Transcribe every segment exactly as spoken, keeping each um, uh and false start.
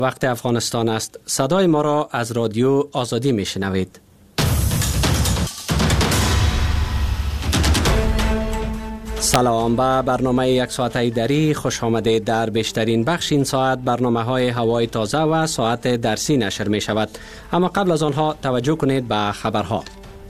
وقت افغانستان است. صدای ما را از رادیو آزادی میشنوید. سلام، به برنامه یک ساعته دری خوش آمدید. در بیشترین بخش این ساعت برنامه های هوای تازه و ساعت درسی نشر می شود. اما قبل از آنها توجه کنید به خبرها.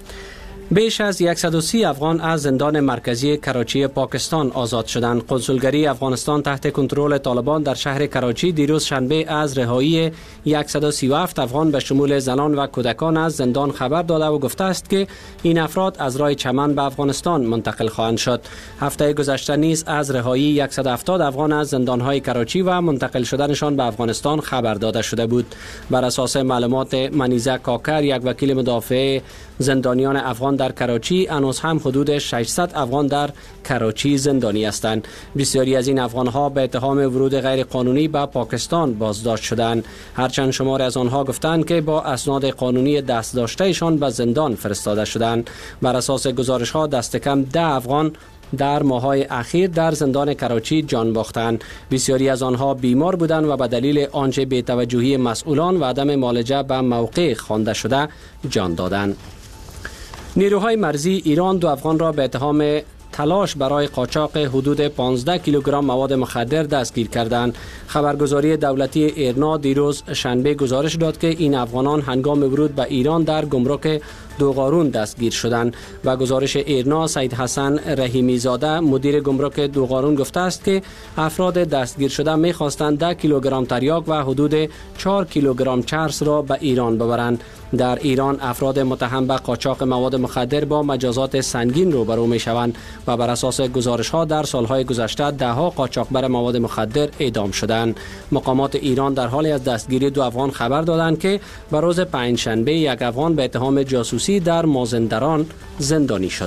بیش از صد و سی افغان از زندان مرکزی کراچی پاکستان آزاد شدند. کنسولگری افغانستان تحت کنترل طالبان در شهر کراچی دیروز شنبه از رهایی صد و سی و هفت افغان به شمول زنان و کودکان از زندان خبر داده و گفته است که این افراد از راه چمن به افغانستان منتقل خواهند شد. هفته گذشته نیز از رهایی صد و هفتاد افغان از زندان‌های کراچی و منتقل شدنشان به افغانستان خبر داده شده بود. بر اساس معلومات منیزه کاکر، یک وکیل مدافع زندانیان افغان در کراچی، هنوز هم حدود ششصد افغان در کراچی زندانی هستند. بسیاری از این افغان‌ها به اتهام ورود غیر قانونی به پاکستان بازداشت شدند. هرچند شماری از آنها گفتند که با اسناد قانونی دست داشتهشان به زندان فرستاده شدند. بر اساس گزارش‌ها دست کم ده افغان در ماه‌های اخیر در زندان کراچی جان باختند. بسیاری از آنها بیمار بودند و به دلیل آنچه بی‌توجهی مسئولان و عدم معالجه به موقع خوانده شده جان دادند. نیروهای مرزی ایران دو افغان را به اتهام تلاش برای قاچاق حدود پانزده کیلوگرم مواد مخدر دستگیر کردند. خبرگزاری دولتی ایرنا دیروز شنبه گزارش داد که این افغانان هنگام ورود به ایران در گمرک دوغارون دستگیر شدند. و گزارش ایرنا، سید حسن رحیمی زاده مدیر گمرک دوغارون گفته است که افراد دستگیر شده می‌خواستند ده کیلوگرم تریاک و حدود چهار کیلوگرم چرس را به ایران ببرند. در ایران افراد متهم به قاچاق مواد مخدر با مجازات سنگین روبرو می‌شوند و بر اساس گزارش‌ها در سال‌های گذشته ده‌ها قاچاقبر مواد مخدر اعدام شدند. مقامات ایران در حال از دستگیری دو افغان خبر دادند که به روز پنجشنبه یک افغان به اتهام جاسوسی در مازندران زندانی شد.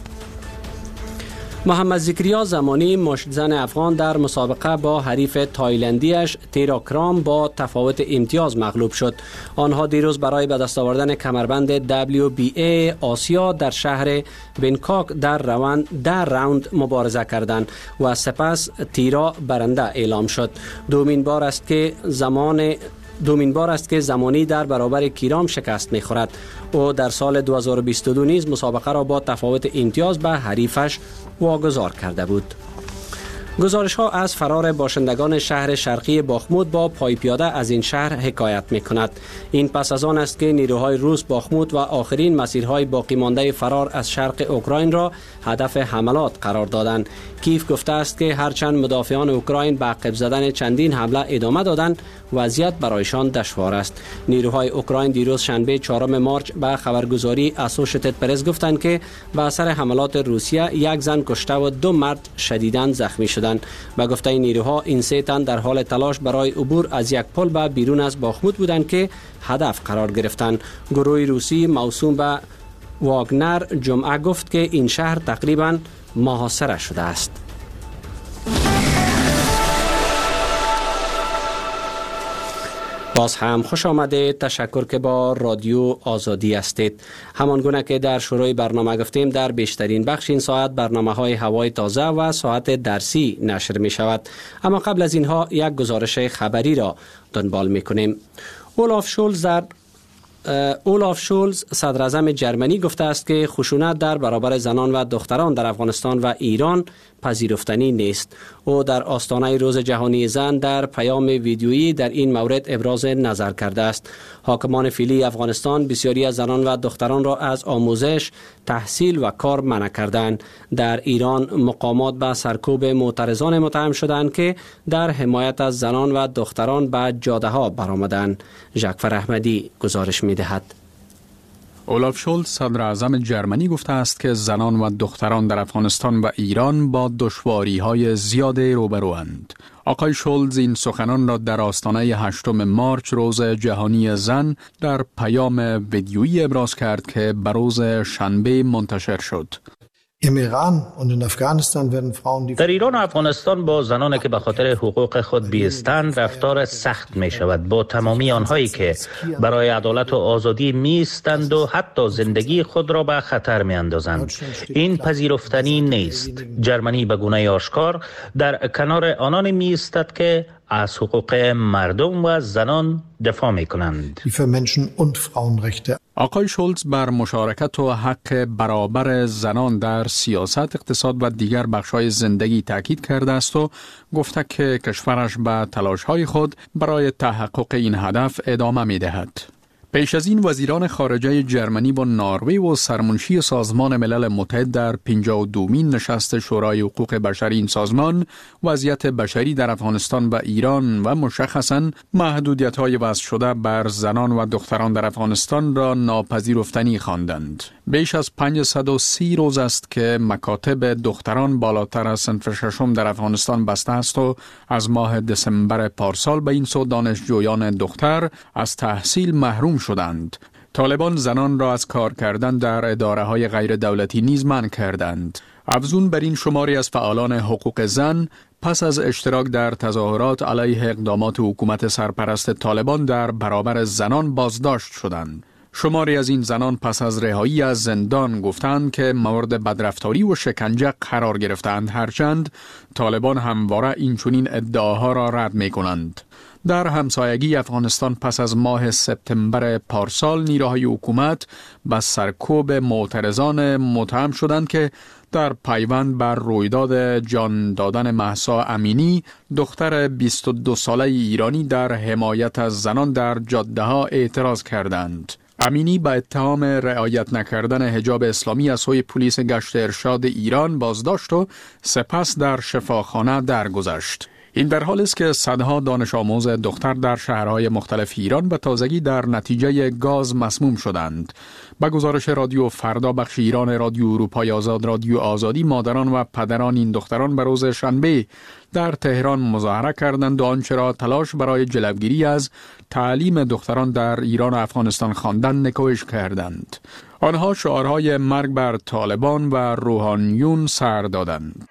محمد ذکریا زمانی مشتزن افغان در مسابقه با حریف تایلندیش تیراکرام با تفاوت امتیاز مغلوب شد. آنها دیروز برای به دست آوردن کمربند دبلیو بی ای آسیا در شهر بنکاک در روند در راوند مبارزه کردند و سپس تیرا برنده اعلام شد. دومین بار است که زمان دومین بار است که زمانی در برابر کیرام شکست می‌خورد. او در سال دو هزار و بیست و دو نیز مسابقه را با تفاوت امتیاز به حریفش واگذار کرده بود. گزارش‌ها از فرار باشندگان شهر شرقی باخمود با پای پیاده از این شهر حکایت می‌کند. این پس از آن است که نیروهای روس باخمود و آخرین مسیرهای باقی مانده فرار از شرق اوکراین را هدف حملات قرار دادند. کیف گفته است که هرچند مدافعان اوکراین به عقب زدن چندین حمله ادامه دادند، وضعیت برایشان دشوار است. نیروهای اوکراین دیروز شنبه چهارم مارچ به خبرگزاری اسوشیتد پرس گفتند که به اثر حملات روسیه یک زن کشته و دو مرد شدیداً زخمی شدند. به گفته نیروها این سه تن در حال تلاش برای عبور از یک پل به بیرون از باخمود بودند که هدف قرار گرفتند. گروه روسی موسوم به واگنر جمعه گفت که این شهر تقریباً محاصره شده است. باز هم خوش آمده. تشکر که با رادیو آزادی هستید. همان گونه که در شروع برنامه گفتیم، در بیشترین بخش این ساعت برنامه های هوای تازه و ساعت درسی نشر می شود. اما قبل از اینها یک گزارش خبری را دنبال می کنیم. اولاف شولز در اولاف شولز صدر اعظم جرمنی گفته است که خشونت در برابر زنان و دختران در افغانستان و ایران پذیرفتنی نیست. او در آستانه روز جهانی زن در پیام ویدیویی در این مورد ابراز نظر کرده است. حاکمان فعلی افغانستان بسیاری از زنان و دختران را از آموزش، تحصیل و کار منع کردند. در ایران مقامات به سرکوب معترضان متهم شدند که در حمایت از زنان و دختران به جاده ها برآمدند. ژاکفر احمدی گزارش می‌دهد. اولاف شولز صدر اعظم جرمنی گفته است که زنان و دختران در افغانستان و ایران با دشواری‌های زیاد روبروند. آقای شولز این سخنان را در آستانه هشتم مارچ روز جهانی زن در پیام ویدیویی ابراز کرد که بر روز شنبه منتشر شد. در ایران و افغانستان با زنانی که به خاطر حقوق خود بیستند رفتار سخت می شود با تمامی آنهایی که برای عدالت و آزادی میستند و حتی زندگی خود را به خطر می اندازند. این پذیرفتنی نیست. جرمنی به گونه آشکار در کنار آنان میستد که از حقوق مردم و زنان دفاع می کنند. آقای شولز بر مشارکت و حق برابر زنان در سیاست، اقتصاد و دیگر بخش‌های زندگی تاکید کرده است و گفته که کشورش به تلاش‌های خود برای تحقق این هدف ادامه می‌دهد. پیش از این وزیران خارجه جرمنی با نروژ و سرمنشی سازمان ملل متحد در پنجاه و دومین نشست شورای حقوق بشری این سازمان وضعیت بشری در افغانستان و ایران و مشخصاً محدودیت‌های وضع شده بر زنان و دختران در افغانستان را ناپذیرفتنی خواندند. بیش از پانصد و سی روز است که مکاتب دختران بالاتر از صنف ششم در افغانستان بسته است و از ماه دسامبر پارسال به این سو دانشجویان دختر از تحصیل محروم شدند. طالبان زنان را از کار کردن در اداره های غیر دولتی نیز منع کردند. افزون بر این شماری از فعالان حقوق زن پس از اشتراک در تظاهرات علیه اقدامات حکومت سرپرست طالبان در برابر زنان بازداشت شدند. شماری از این زنان پس از رهایی از زندان گفتند که مورد بدرفتاری و شکنجه قرار گرفتند، هرچند طالبان همواره این چنین ادعاها را رد می کنند. در همسایگی افغانستان پس از ماه سپتامبر پارسال نیروهای حکومت به سرکوب معترضان متهم شدند که در پیوند بر رویداد جان دادن مهسا امینی، دختر بیست و دو ساله ایرانی در حمایت از زنان در جاده ها اعتراض کردند. امینی به اتهام رعایت نکردن حجاب اسلامی از سوی پلیس گشت ارشاد ایران بازداشت و سپس در شفاخانه درگذشت. این در حالی است که صدها دانش آموز دختر در شهرهای مختلف ایران به تازگی در نتیجه گاز مسموم شدند. به گزارش رادیو فردا بخش ایران رادیو اروپای آزاد رادیو آزادی، مادران و پدران این دختران به روز شنبه در تهران مظاهره کردند و آنچه را تلاش برای جلوگیری از تعلیم دختران در ایران و افغانستان خواندند نکوهش کردند. آنها شعارهای مرگ بر طالبان و روحانیون سر دادند.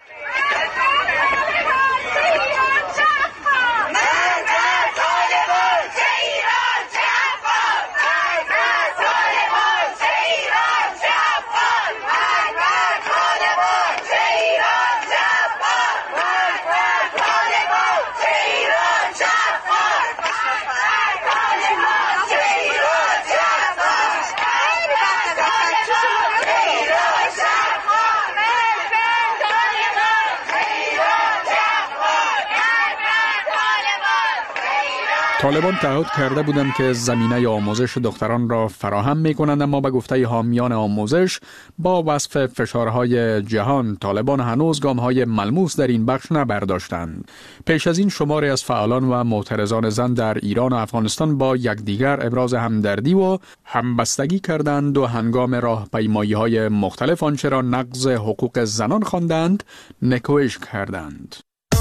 طالبان تعهد کرده بودند که زمینه آموزش دختران را فراهم می کنند، اما به گفته حامیان آموزش با وصف فشارهای جهان طالبان هنوز گام‌های ملموس در این بخش نبرداشتند. پیش از این شماری از فعالان و معترضان زن در ایران و افغانستان با یکدیگر ابراز همدردی و همبستگی کردند و هنگام راهپیمایی‌های مختلف آنچه را نقض حقوق زنان خواندند نکوهش کردند.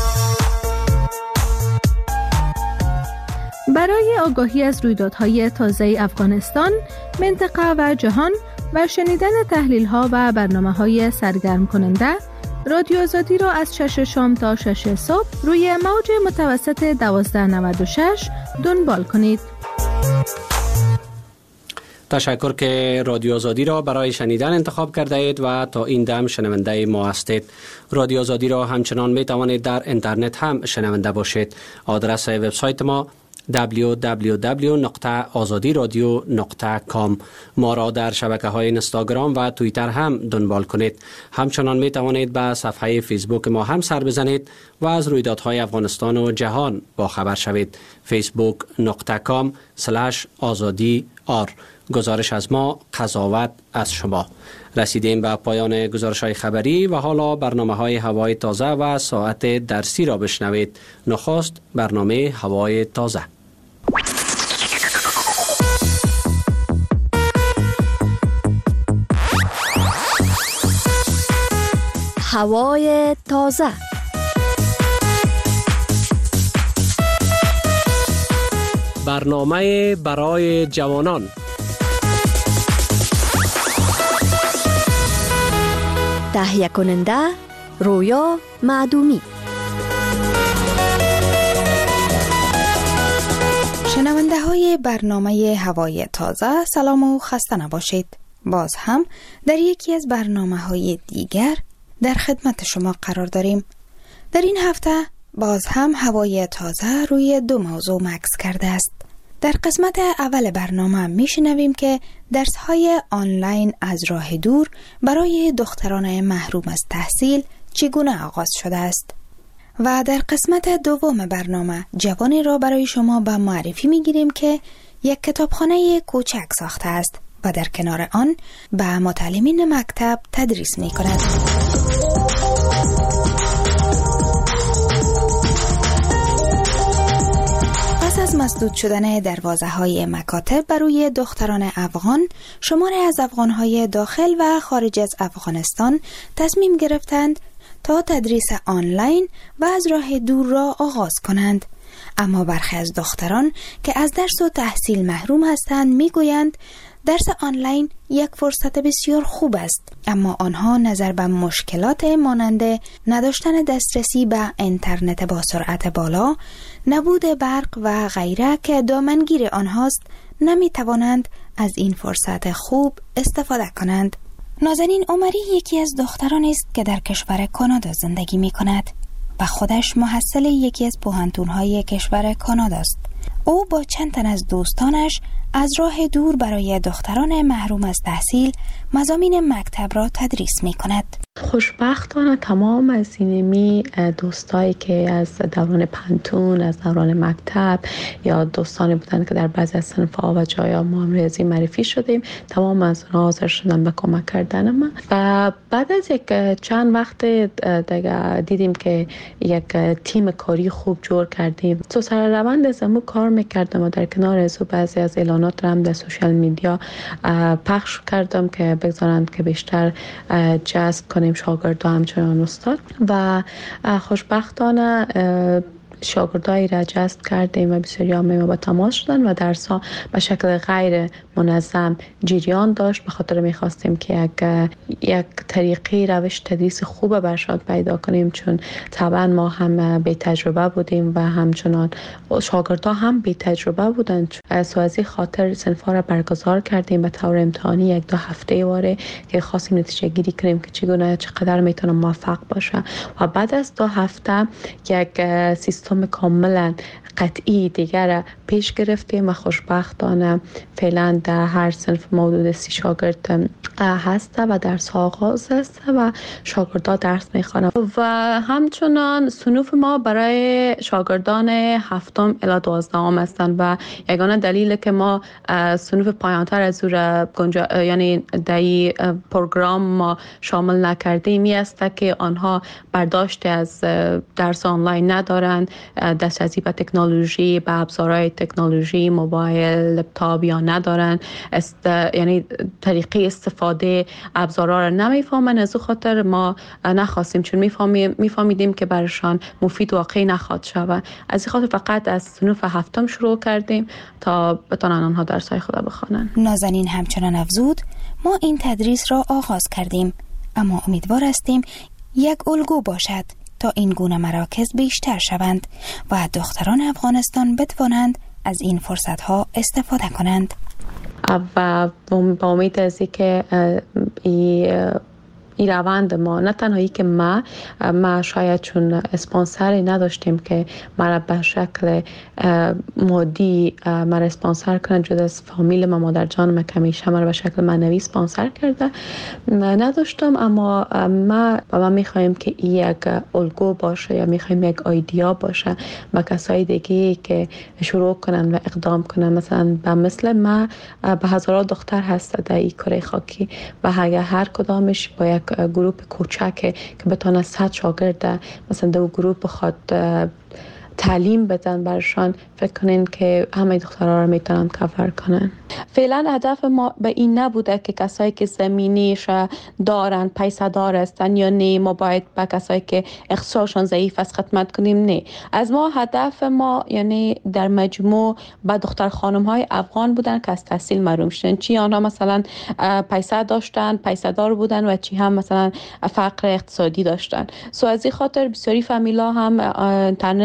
برای آگاهی از رویدادهای تازه افغانستان، منطقه و جهان و شنیدن تحلیل‌ها و برنامه‌های سرگرم کننده، رادیو آزادی را از شش شام تا شش صبح روی موج متوسط دوازده نود و شش دنبال کنید. تشکر که رادیو آزادی را برای شنیدن انتخاب کرده اید و تا این دم شنونده ما هستید. رادیو آزادی را همچنان می توانید در اینترنت هم شنونده باشید. آدرس وبسایت ما دبلیو دبلیو دبلیو نقطه آزادی رادیو نقطه کام. ما را در شبکه های اینستاگرام و توییتر هم دنبال کنید. همچنان می توانید به صفحه فیسبوک ما هم سر بزنید و از رویدادهای افغانستان و جهان با خبر شوید. فیسبوک نقطه کام سلش آزادی آر. گزارش از ما، قضاوت از شما. رسیدیم به پایان گزارش های خبری و حالا برنامه های هوای تازه و ساعت درسی را بشنوید. نخست برنامه هوای تازه. هوای تازه. برنامه برای جوانان. تهیه کننده رویا معدومی. شنونده های برنامه هوای تازه، سلام و خسته نباشید. باز هم در یکی از برنامه های دیگر در خدمت شما قرار داریم. در این هفته باز هم هوای تازه روی دو موضوع مکث کرده است. در قسمت اول برنامه میشنویم که درس‌های آنلاین از راه دور برای دختران محروم از تحصیل چگونه آغاز شده است. و در قسمت دوم برنامه جوانی را برای شما به معرفی میگیریم که یک کتابخانه کوچک ساخته است و در کنار آن به متعلمین مکتب تدریس می کند. پس از مسدود شدن دروازه های مکاتب برای دختران افغان، شماری از افغانهای داخل و خارج از افغانستان تصمیم گرفتند تا تدریس آنلاین و از راه دور را آغاز کنند. اما برخی از دختران که از درس و تحصیل محروم هستند میگویند درس آنلاین یک فرصت بسیار خوب است، اما آنها نظر به مشکلات مانند نداشتن دسترسی به اینترنت با سرعت بالا، نبود برق و غیره که دامنگیر آنهاست نمی توانند از این فرصت خوب استفاده کنند. نازنین عمری یکی از دخترانی است که در کشور کانادا زندگی می کند و خودش محصل یکی از پوهنتون‌های کشور کانادا است. او با چند تن از دوستانش از راه دور برای دختران محروم از تحصیل مضامین مکتب را تدریس می کند. خوشبختانه تمام از اینمی دوستایی که از دوران پنتون، از دوران مکتب یا دوستانی بودن که در بعضی از صنف‌ها و جایا ما هم ریاضی معرفی شدیم، تمام از اونها حاضر شدن به کمک کردن ما. و بعد از یک چند وقت دیگه دیدیم که یک تیم کاری خوب جور کردیم. تو سر روند از امو کار میکردم و در کنار از بعضی از اعلانات را هم در سوشال میدیا پخش کردم که بگذارند که بیشتر جذب کنیم شاگرد و همچنان استاد. و خوشبختانه شاگردایی را جذب کردیم و بسیاری هم ما با تماس شدن و درس‌ها به شکل غیر منظم جریان داشت. به خاطر می‌خواستیم که یک یک طریقی روش تدریس خوب برشاد پیدا کنیم، چون طبعا ما هم بی تجربه بودیم و همچنان شاگردها هم بی تجربه بودند. سو از این خاطر صنف‌ها را برگزار کردیم به طور امتحانی یک دو هفته واره که خواستیم نتیجه گیری کنیم که چگونه چقدر میتونه موفق باشه. و بعد از دو هفته یک سیستم کاملا قطعی دیگر پیش گرفتیم و خوشبختانه فعلا در هر صنف حدود سی شاگرد هست و درس آغاز است و شاگردها درس میخوانند. و همچنان صنوف ما برای شاگردان هفتم الی دوازدهم هستند و یگانه دلیل که ما صنوف پایانتر از او را یعنی در پروگرام ما شامل نکردیم این است که آنها برداشت از درس آنلاین ندارند، دسترسی به تکنولوژی، به ابزارهای تکنولوژی، موبایل، لپتاپ یا ندارن، است یعنی طریقه استفاده ابزارها را نمیفهمن. از خاطر ما نخواستیم، چون میفهمیم میفهمیدیم که برشان مفید واقعی نخواهد شود. از این خاطر فقط از صنف هفتم شروع کردیم تا بتونن آنها درس‌های خود بخوانند. نازنین همچنان افزود ما این تدریس را آغاز کردیم، اما امیدوار هستیم یک الگو باشد تا این گونه مراکز بیشتر شوند و دختران افغانستان بتوانند از این فرصت‌ها استفاده کنند. و با امید از اینکه این این روند ما نه تنهایی که ما ما شاید چون اسپانسری نداشتیم که مرا به شکل مادی مرا اسپانسر کنه، جدا از فامیل ما، مادر جانم که همیشه مرا به شکل معنوی اسپانسر کرده نداشتم، اما ما و ما میخوایم که این یک الگو باشه یا میخوایم یک ایده باشه با کسای دیگه که شروع کنن و اقدام کنن. مثلا به مثل ما به هزاران دختر هست در این کره خاکی و اگر هر کدامش با یک گروپ کوچک که بتونه صد شاگرد مثلا دو گروپ بخواد تعلیم بدن برشان، فکر کنین که همه دخترها رو میتونن کاور کنن. فعلا هدف ما به این نبوده که کسایی که زمینیش دارن، پیسه دار هستن یا نه، ما باید به کسایی که اقتصادشون ضعیف است خدمت کنیم. نه، از ما هدف ما یعنی در مجموع با دختر خانم های افغان بودن که از تحصیل محروم شدن، چی آنها مثلا پیسه داشتن، پیسه دار بودن و چی هم مثلا فقر اقتصادی داشتن. سو از این خاطر بسیاری فامیلا هم اینترنت دارن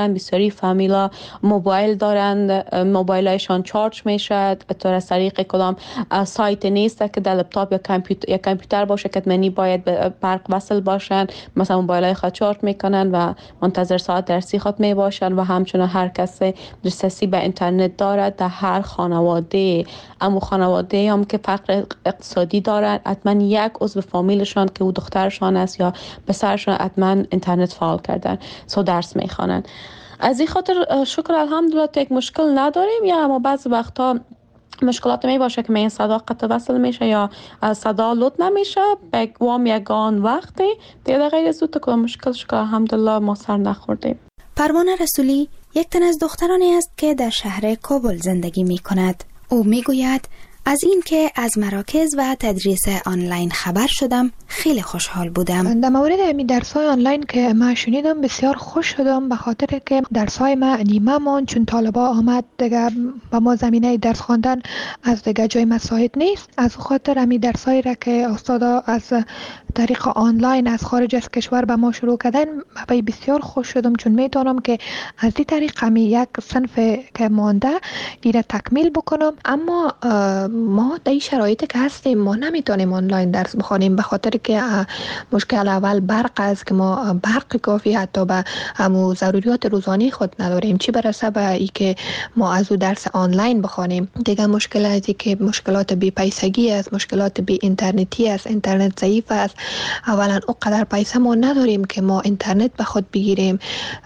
دارن. بسیاری فامیلا موبایل دارن، موبایلشان چارج میشه تو از طریق کدام سایت نیست که در لپتاپ یا کامپیوتر یا کامپیوتر باشه که منی باید به برق وصل باشن. مثلا موبایلای خود چارج میکنن و منتظر ساعت درسی خود می باشن و همچنین هر کسی دسترسی به اینترنت دارد در هر خانواده. اما خانواده هم که فقر اقتصادی دارن حتما یک عضو فامیلشان که او دخترشان است یا پسرشان حتما اینترنت فعال کردن سو درس میخوانن. از این خاطر شکر الحمدلله یک مشکل نداریم. یا اما بعض وقتا مشکلات می باشه که این صدا قطع وصل میشه یا صدا لود نمیشه به وام یگان وقتی دیگه غیر از تو که مشکل شکر الحمدلله ما سر نخوردیم. پروانه رسولی یک تن از دخترانی است که در شهر کابل زندگی می کند. او می گوید از این که از مراکز و تدریس آنلاین خبر شدم خیلی خوشحال بودم. در مورد این درس‌های آنلاین که من شنیدم بسیار خوش شدم، به خاطر که درس‌های ما نیمه مان چون طالبا آمد دیگه با ما زمینه درس خواندن از دیگه جای مساعد نیست. از خاطر همین درس‌هایی را که استادا از طریق آنلاین از خارج از کشور به ما شروع کردن من بسیار خوش شدم، چون میتونم که از این طریق همی یک صنف که مانده ایره تکمیل بکنم. اما ما در این شرایطی که هستیم ما نمیتونیم آنلاین درس بخوانیم به خاطر که مشکل اول برق است که ما برق کافی حتی به همو ضروریات روزانه خود نداریم، چی برسه به ای که ما از او درس آنلاین بخوانیم. دیگه مشکلاتی که مشکلات بی پیسگی است، مشکلات بی اینترنتی است، اینترنت ضعیف است. اولا اونقدر پیسه ما نداریم که ما اینترنت به خود بگیریم،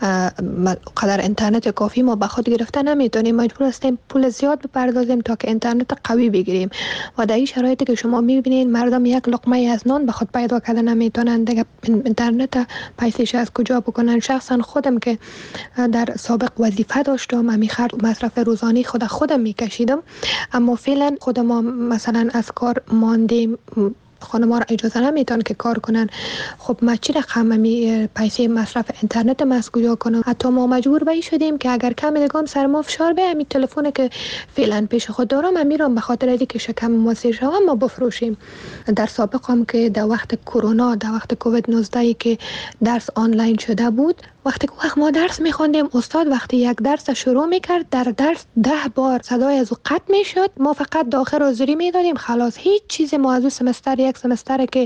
قدر اینترنت کافی ما به خود گرفته نمیتونیم، مجبور هستیم پول زیاد بپردازیم تا که اینترنت قوی بگیریم. و در این شرایطی که شما میبینید مردم یک لقمه از نان به خود پیدا کردن نمیتونن، دیگه اینترنت پیسش از کجا بکنن؟ شخصا خودم که در سابق وظیفه داشتم امی خرج مصرف روزانه خود خودم میکشیدم، اما فعلا خود ما مثلا از کار ماندیم، خانم‌ها را اجازه نمیتون که کار کنن. خب ما چی رقم می پیسه مصرف اینترنت ما از کجا کنم؟ حتی ما مجبور به این شدیم که اگر کم دیگه سر ما فشار بیاد می تلفن که فعلا پیش خود دارم من میرم به خاطر اینکه شکم ما سیر شوم ما بفروشیم. در سابق هم که در وقت کرونا، در وقت کووید نوزده که درس آنلاین شده بود، وقتی که وقت ما درس میخوندیم استاد وقتی یک درس شروع میکرد در درس ده بار صدای از او قطع میشد، ما فقط داخل حاضری میدادیم خلاص. هیچ چیزی ما از او سمستر یک سمستر که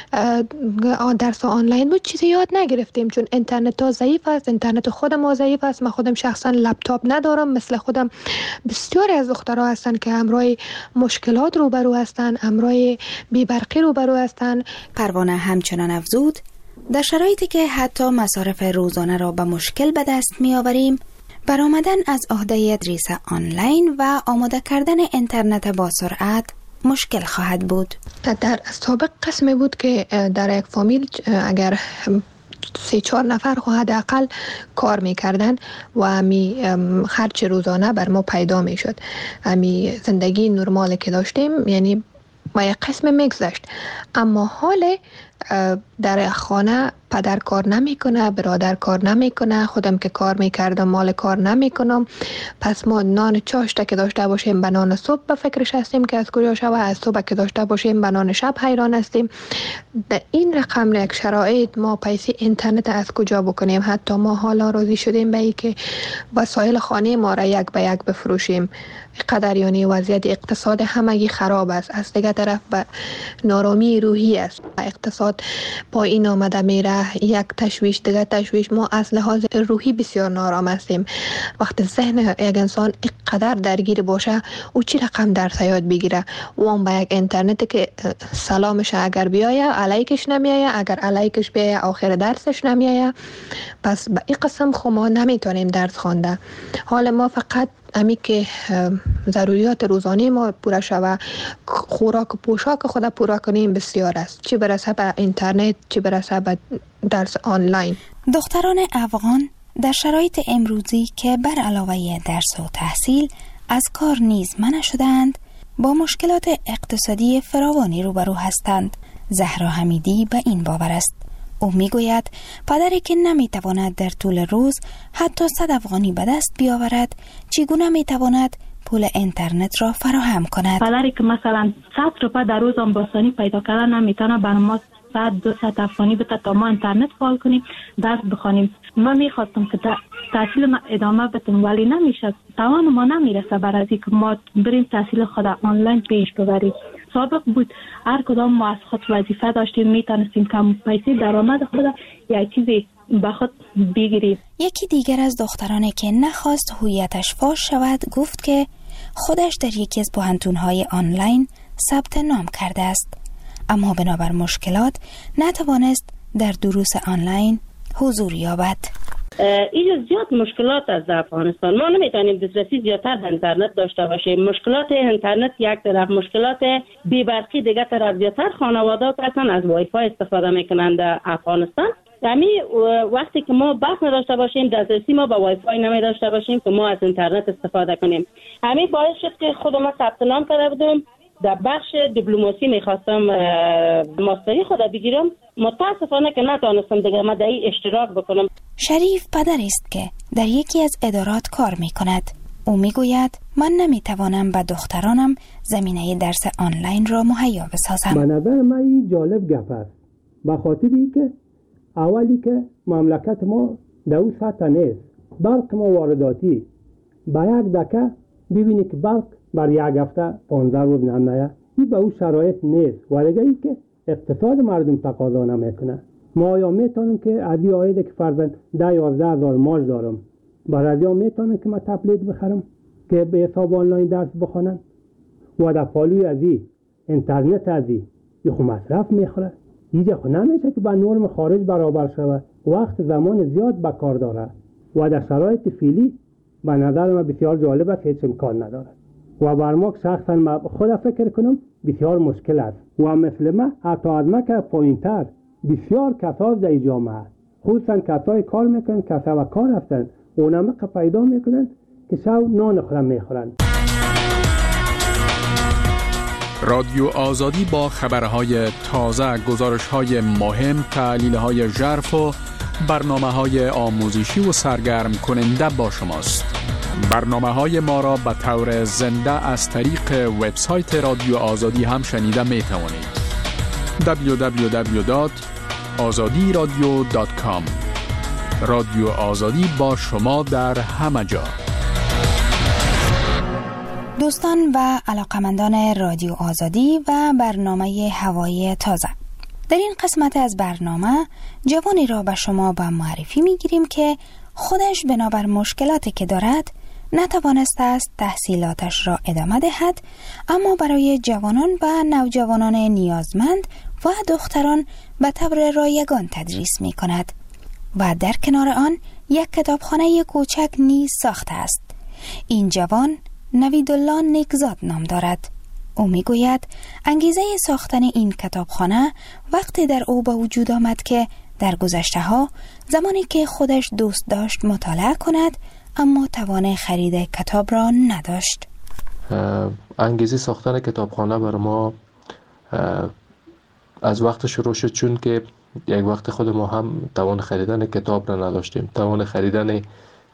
درس آنلاین بود چیزی یاد نگرفتیم، چون اینترنت ها ضعیف است، اینترنت خودم ما ضعیف است. من خودم شخصا لپتاپ ندارم، مثل خودم بسیاری از دخترها هستن که همراه مشکلات روبرو هستن، همراه بی‌برقی روبرو هستن. پروانه همچنان افزود در شرایطی که حتی مصارف روزانه را به مشکل به دست می آوریم، برآمدن از عهده تدریس آنلاین و آماده کردن اینترنت با سرعت مشکل خواهد بود. در سابق قسمی بود که در یک فامیل اگر سه چهار نفر خو حداقل کار میکردن و همی خرج روزانه بر ما پیدا میشد، همی زندگی نرمال که داشتیم یعنی با یک قسم میگذشت. اما حال در خانه پدر کار نمیکنه، برادر کار نمیکنه، خودم که کار میکردم مال کار نمیکنم، پس ما نان چاشته که داشته باشیم به نان صبح به فکرش هستیم که از کجا شوه، از صبح که داشته باشیم به نان شب حیران هستیم. در این رقم یک شرایط ما پیسه اینترنت از کجا بکنیم؟ حتی ما حالا راضی شدیم به این که وسایل خانه ما را یک به یک بفروشیم. قدر یعنی وضعیت اقتصاد همگی خراب است. از دیگه طرف به نارامی روحی است، اقتصاد پایین آمده میره، یک تشویش دیگه تشویش. ما از لحاظ روحی بسیار نارام هستیم. وقت ذهن یک انسان اینقدر درگیر باشه او چی رقم درس یاد بگیره؟ و اون با یک اینترنت که سلامش اگر بیایه علیکش نمیایه، اگر علیکش بیایه آخر درسش نمیایه، پس به این قسم خو ما نمیتونیم درس خوانده. حال ما فقط امی که ضروریات روزانه ما پورا شوه، خوراک و پوشاک خود پورا کنیم بسیار است، چی برسه به اینترنت، چی برسه به درس آنلاین. دختران افغان در شرایط امروزی که بر علاوه درس و تحصیل از کار نیز منع شدند، با مشکلات اقتصادی فراوانی روبرو هستند. زهرا حمیدی به این باور است. او میگوید پدری که نمیتواند در طول روز حتی صد افغانی به دست بیاورد، چگونه میتواند پول اینترنت را فراهم کند؟ پدری که مثلا صد روپه در روز هم باسانی پیدا کردن نمیتونه، بر ما ساعت دو ساعت افغانی بتا تا ما اینترنت فعال کنیم درس بخوانیم. من میخواستم که تحصیل ما ادامه بدم ولی نمیشه، توان ما نمیرسه برای اینکه ما بریم تحصیل خود آنلاین پیش ببریم. سابق بود هر کدام ما از خود وظیفه داشتیم، میتونستیم کم پیسه درآمد خود یا چیزی به خود بگیریم. یکی دیگر از دخترانی که نخواست هویتش فاش شود گفت که خودش در یکی از پوهنتون‌های آنلاین ثبت نام کرده است، اما بنابر مشکلات نتوانست در دروس آنلاین حضور یابد. اینجا زیاد مشکلات از افغانستان، ما نمیتونیم دسترسی زیادتر به اینترنت داشته باشیم. مشکلات اینترنت یک طرف، مشکلات بی‌برقی دیگه طرف. زیادتر خانواده‌ها اصلا از وای فای استفاده میکنند در افغانستان. یعنی وقتی که ما بحث نداشته باشیم، دسترسی ما به وای فای نمی داشته باشیم که ما از اینترنت استفاده کنیم. همین باعث شد که خودم ثبت نام کرده بودم در بخش دیپلماسی، میخواستم ماستری خود بگیرم. متاسفانه که نتونستم دیگه ما در این اشتراک بکنم. شریف پدری است که در یکی از ادارات کار میکند. او میگوید من نمیتوانم به دخترانم زمینه درس آنلاین را مهیا بسازم. به نظر من این جالب گپ است، به خاطری که اولی که مملکت ما در اون سطح نیست. برق ما وارداتی، با یک دکه ببینی که برق بر یک هفته پانزده روز نمیاد. این به اون شرایط نیست و دیگه ای که اقتصاد مردم تقاضا نمیکنه. ما یا میتونم که ادی آیده که فرضاً ده یازده هزار ماش دارم، برای یا میتونم که من تبلیغ بخرم که به حساب آنلاین درس بخونن و در پالوی ازی اینترنت ازی یه خو مصرف میخوره. اینجا خو نمیشه که با نرم خارج برابر شود، وقت زمان زیاد به کار داره و در شرایط فعلی به نظر من بسیار جالب است، هیچ امکان نداره و بر ما شخصا من خود فکر کنم بسیار مشکل است و مثل من حتی از من که پایین‌تر بسیار کسا در جامعه خصوصا کسای کار میکنن، کسا و کار هستن، اونم که پیدا میکنن که شب نان خورم میخورن. رادیو آزادی با خبرهای تازه، گزارش‌های مهم، تحلیل‌های ژرف و برنامه‌های آموزشی و سرگرم کننده با شماست. برنامه‌های ما را به طور زنده از طریق وبسایت رادیو آزادی هم شنیده می توانید. دبلیو دبلیو دبلیو دات آزادی رادیو دات کام. رادیو آزادی با شما در همه جا. دوستان و علاقمندان رادیو آزادی و برنامه هوای تازه، در این قسمت از برنامه جوانی را به شما به معرفی میگیریم که خودش بنابر مشکلاتی که دارد نتوانسته است تحصیلاتش را ادامه دهد، اما برای جوانان و نوجوانان نیازمند و دختران به طور رایگان تدریس می کند و در کنار آن یک کتابخانه کوچک نیز ساخته است. این جوان نویدالله نیکزاد نام دارد. او می گوید انگیزه ساختن این کتابخانه وقتی در او به وجود آمد که در گذشته ها زمانی که خودش دوست داشت مطالعه کند اما توان خرید کتاب را نداشت. انگیزه ساختن کتابخانه بر ما از وقت شروع شد، چون که یک وقت خود ما هم توان خریدن کتاب را نداشتیم، توان خریدن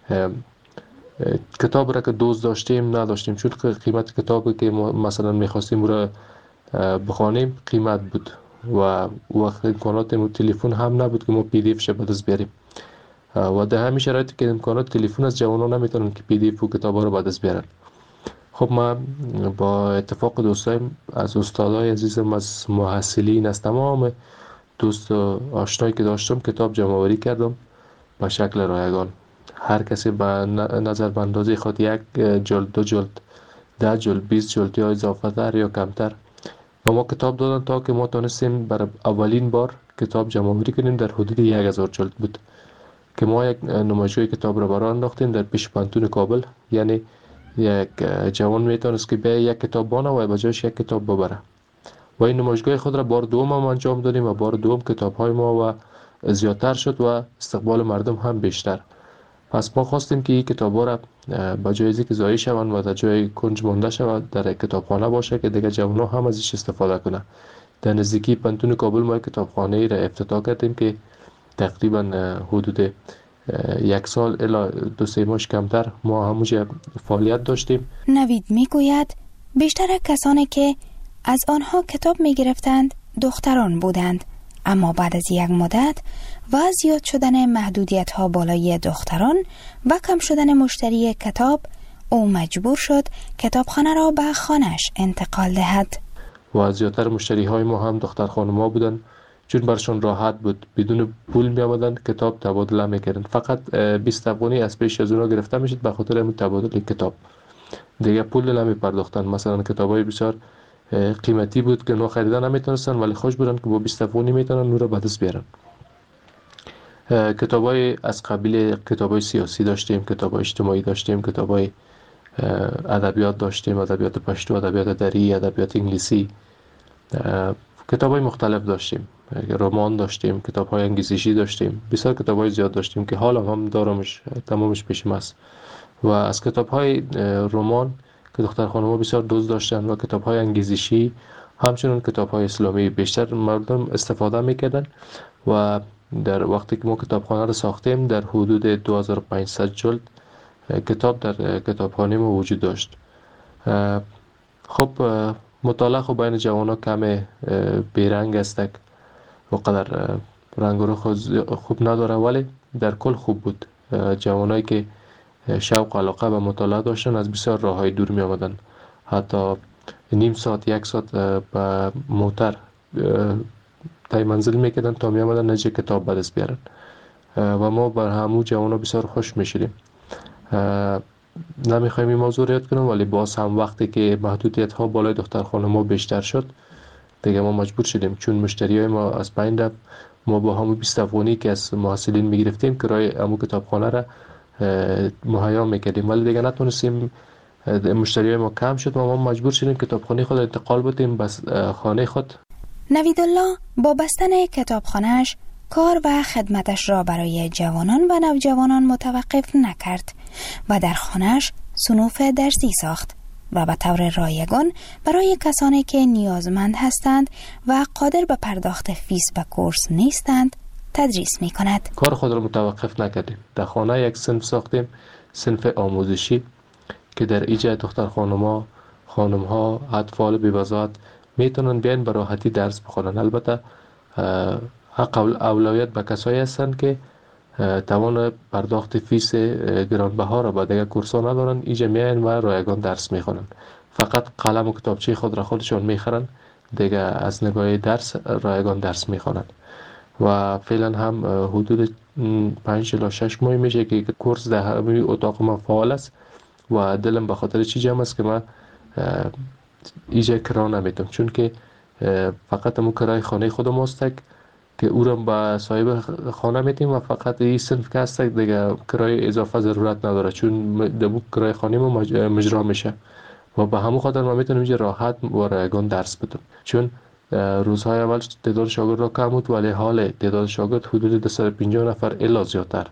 کتاب را که دوست داشتیم نداشتیم، چون که قیمت کتابی که ما مثلا میخواستیم را بخوانیم قیمت بود و وقت امکانات تلفن هم نبود که ما پی دی اف ش به دست بیاریم و در همین شرایطی که امکانات تلفن از جوانان نمیتونن که پی دی اف و کتابا رو به دست بیارن. خب ما با اتفاق دوستایم از استادای عزیزم، از محصلین، از تمام دوست و آشنایی که داشتم کتاب جمع آوری کردم به شکل رایگان. هر کسی به نظر بندازی خود یک جلد، دو جلد، ده جلد، بیست جلد یا اضافه تر یا کمتر و ما کتاب دادن تا که ما تونستیم برای اولین بار کتاب جمع آوری کنیم. در حدود یک هزار جلد بود که ما یک نمایشگاه کتاب را برای انداختیم در پیش پانتون کابل. یعنی یک جوان میتونست که به یک کتاب بانه و به جایش یک کتاب ببره و این نمایشگاه خود را بار دوم هم انجام دادیم و بار دوم کتاب های ما و زیادتر شد و استقبال مردم هم بیشتر. پس ما خواستیم که این کتاب ها را به جای از اینکه ضایع شوند و در جای کنج مانده شود در کتابخانه باشه که دیگه جوان ها هم ازش استفاده کنه. در نزدیکی پانتون کابل ما کتابخانه را افتتاح کردیم که تقریبا حدود یک سال الی دو سه ماهش کمتر ما همونجا فعالیت داشتیم. نوید میگوید بیشتر کسانی که از آنها کتاب میگرفتند دختران بودند، اما بعد از یک مدت و زیاد شدن محدودیت ها بالای دختران و کم شدن مشتری کتاب، او مجبور شد کتابخانه را به خانه‌اش انتقال دهد. و زیادتر مشتری های ما هم دختر خانم‌ها بودن، چون برشون راحت بود، بدون پول می آمدن کتاب تبادله میکردن. فقط بیست افغانی از پیش از اونا گرفته میشد به خاطر همین تبادل کتاب، دیگه پول نمی پرداختن. مثلا کتابای بسیار قیمتی بود که نو خریدن نمیتونستن، ولی خوش بودن که با بیست افغانی میتونن نو را به دست بیارن. کتابای از قبیل کتابای سیاسی داشتیم، کتابای اجتماعی داشتیم، کتابای ادبیات داشتیم، ادبیات پشتو، ادبیات دری، ادبیات انگلیسی، کتابای مختلف داشتیم، رمان داشتیم، کتاب‌های انگیزشی داشتیم، بسیار کتاب‌های زیاد داشتیم که حالا هم دارمش، تمامش پیشم است. و از کتاب‌های رمان که دختر خانم‌ها بسیار دوست داشتن و کتاب‌های انگیزشی، همچنین کتاب‌های اسلامی بیشتر مردم استفاده می‌کردن. و در وقتی که ما کتابخانه رو ساختیم در حدود دو هزار و پانصد جلد کتاب در کتابخانه ما وجود داشت. خب مطالعه خب بین جوان‌ها کم بیرنگ است، وقدر رنگ رو خوب نداره، ولی در کل خوب بود. جوانایی که شوق و علاقه به مطالعه داشتن از بسیار راههای دور می آمدن، حتی نیم ساعت یک ساعت به موتر تای منزل میکردن تا می آمدن نجه کتاب به دست بیارن و ما بر همو جوانا بسیار خوش میشدیم. نمیخوایم این موضوع رو یاد کنم، ولی باز هم وقتی که محدودیت ها بالای دختر خانم‌ها بیشتر شد دیگه ما مجبور شدیم، چون مشتری های ما از پایین رفت، ما با همون بیست افغانی که از محصلین میگرفتیم کرایه همون کتابخانه را مهیا میکردیم، ولی دیگه نتونستیم، مشتری های ما کم شد و ما مجبور شدیم کتابخانه خود انتقال بدیم بس خانه خود. نویدالله با بستن کتابخانه‌اش کار و خدمتش را برای جوانان و نوجوانان متوقف نکرد و در خانه‌اش صنوف درسی ساخت و به طور رایگان برای کسانی که نیازمند هستند و قادر به پرداخت فیس به کورس نیستند تدریس می کند. کار خود را متوقف نکردیم. در خانه یک صنف ساختیم، صنف آموزشی که در ایجا دختر خانم‌ها، خانم‌ها، اطفال بی‌وضاحت میتونن بیان به راحتی درس بخونن. البته حق اولویت به کسایی هستند که توان پرداخت فیس گرانبها را با دیگر کورس‌ها ندارن، اینجا میان و رایگان درس میخونن. فقط قلم و کتابچه خود را خودشون میخرن، دیگه از نگاه درس رایگان درس میخونن. و فعلا هم حدود پنج تا شش ماه میشه که کورس در همین اتاق ما فعال است و دلم به خاطر چی جمع است که من اینجا کرا نمیتونم، چون که فقط همون کرای خانه خودم است که او را به صاحب خانه میتیم و فقط این صنف که هست دیگه کرای اضافه ضرورت نداره، چون دبو کرای خانه ما مجرا میشه و به همون خاطر ما میتونیم اینجا راحت و رایگان درس بدیم. چون روزهای اول تعداد شاگرد را کم بود، ولی حال تعداد شاگرد حدود دویست و پنجاه نفر الا زیادتر،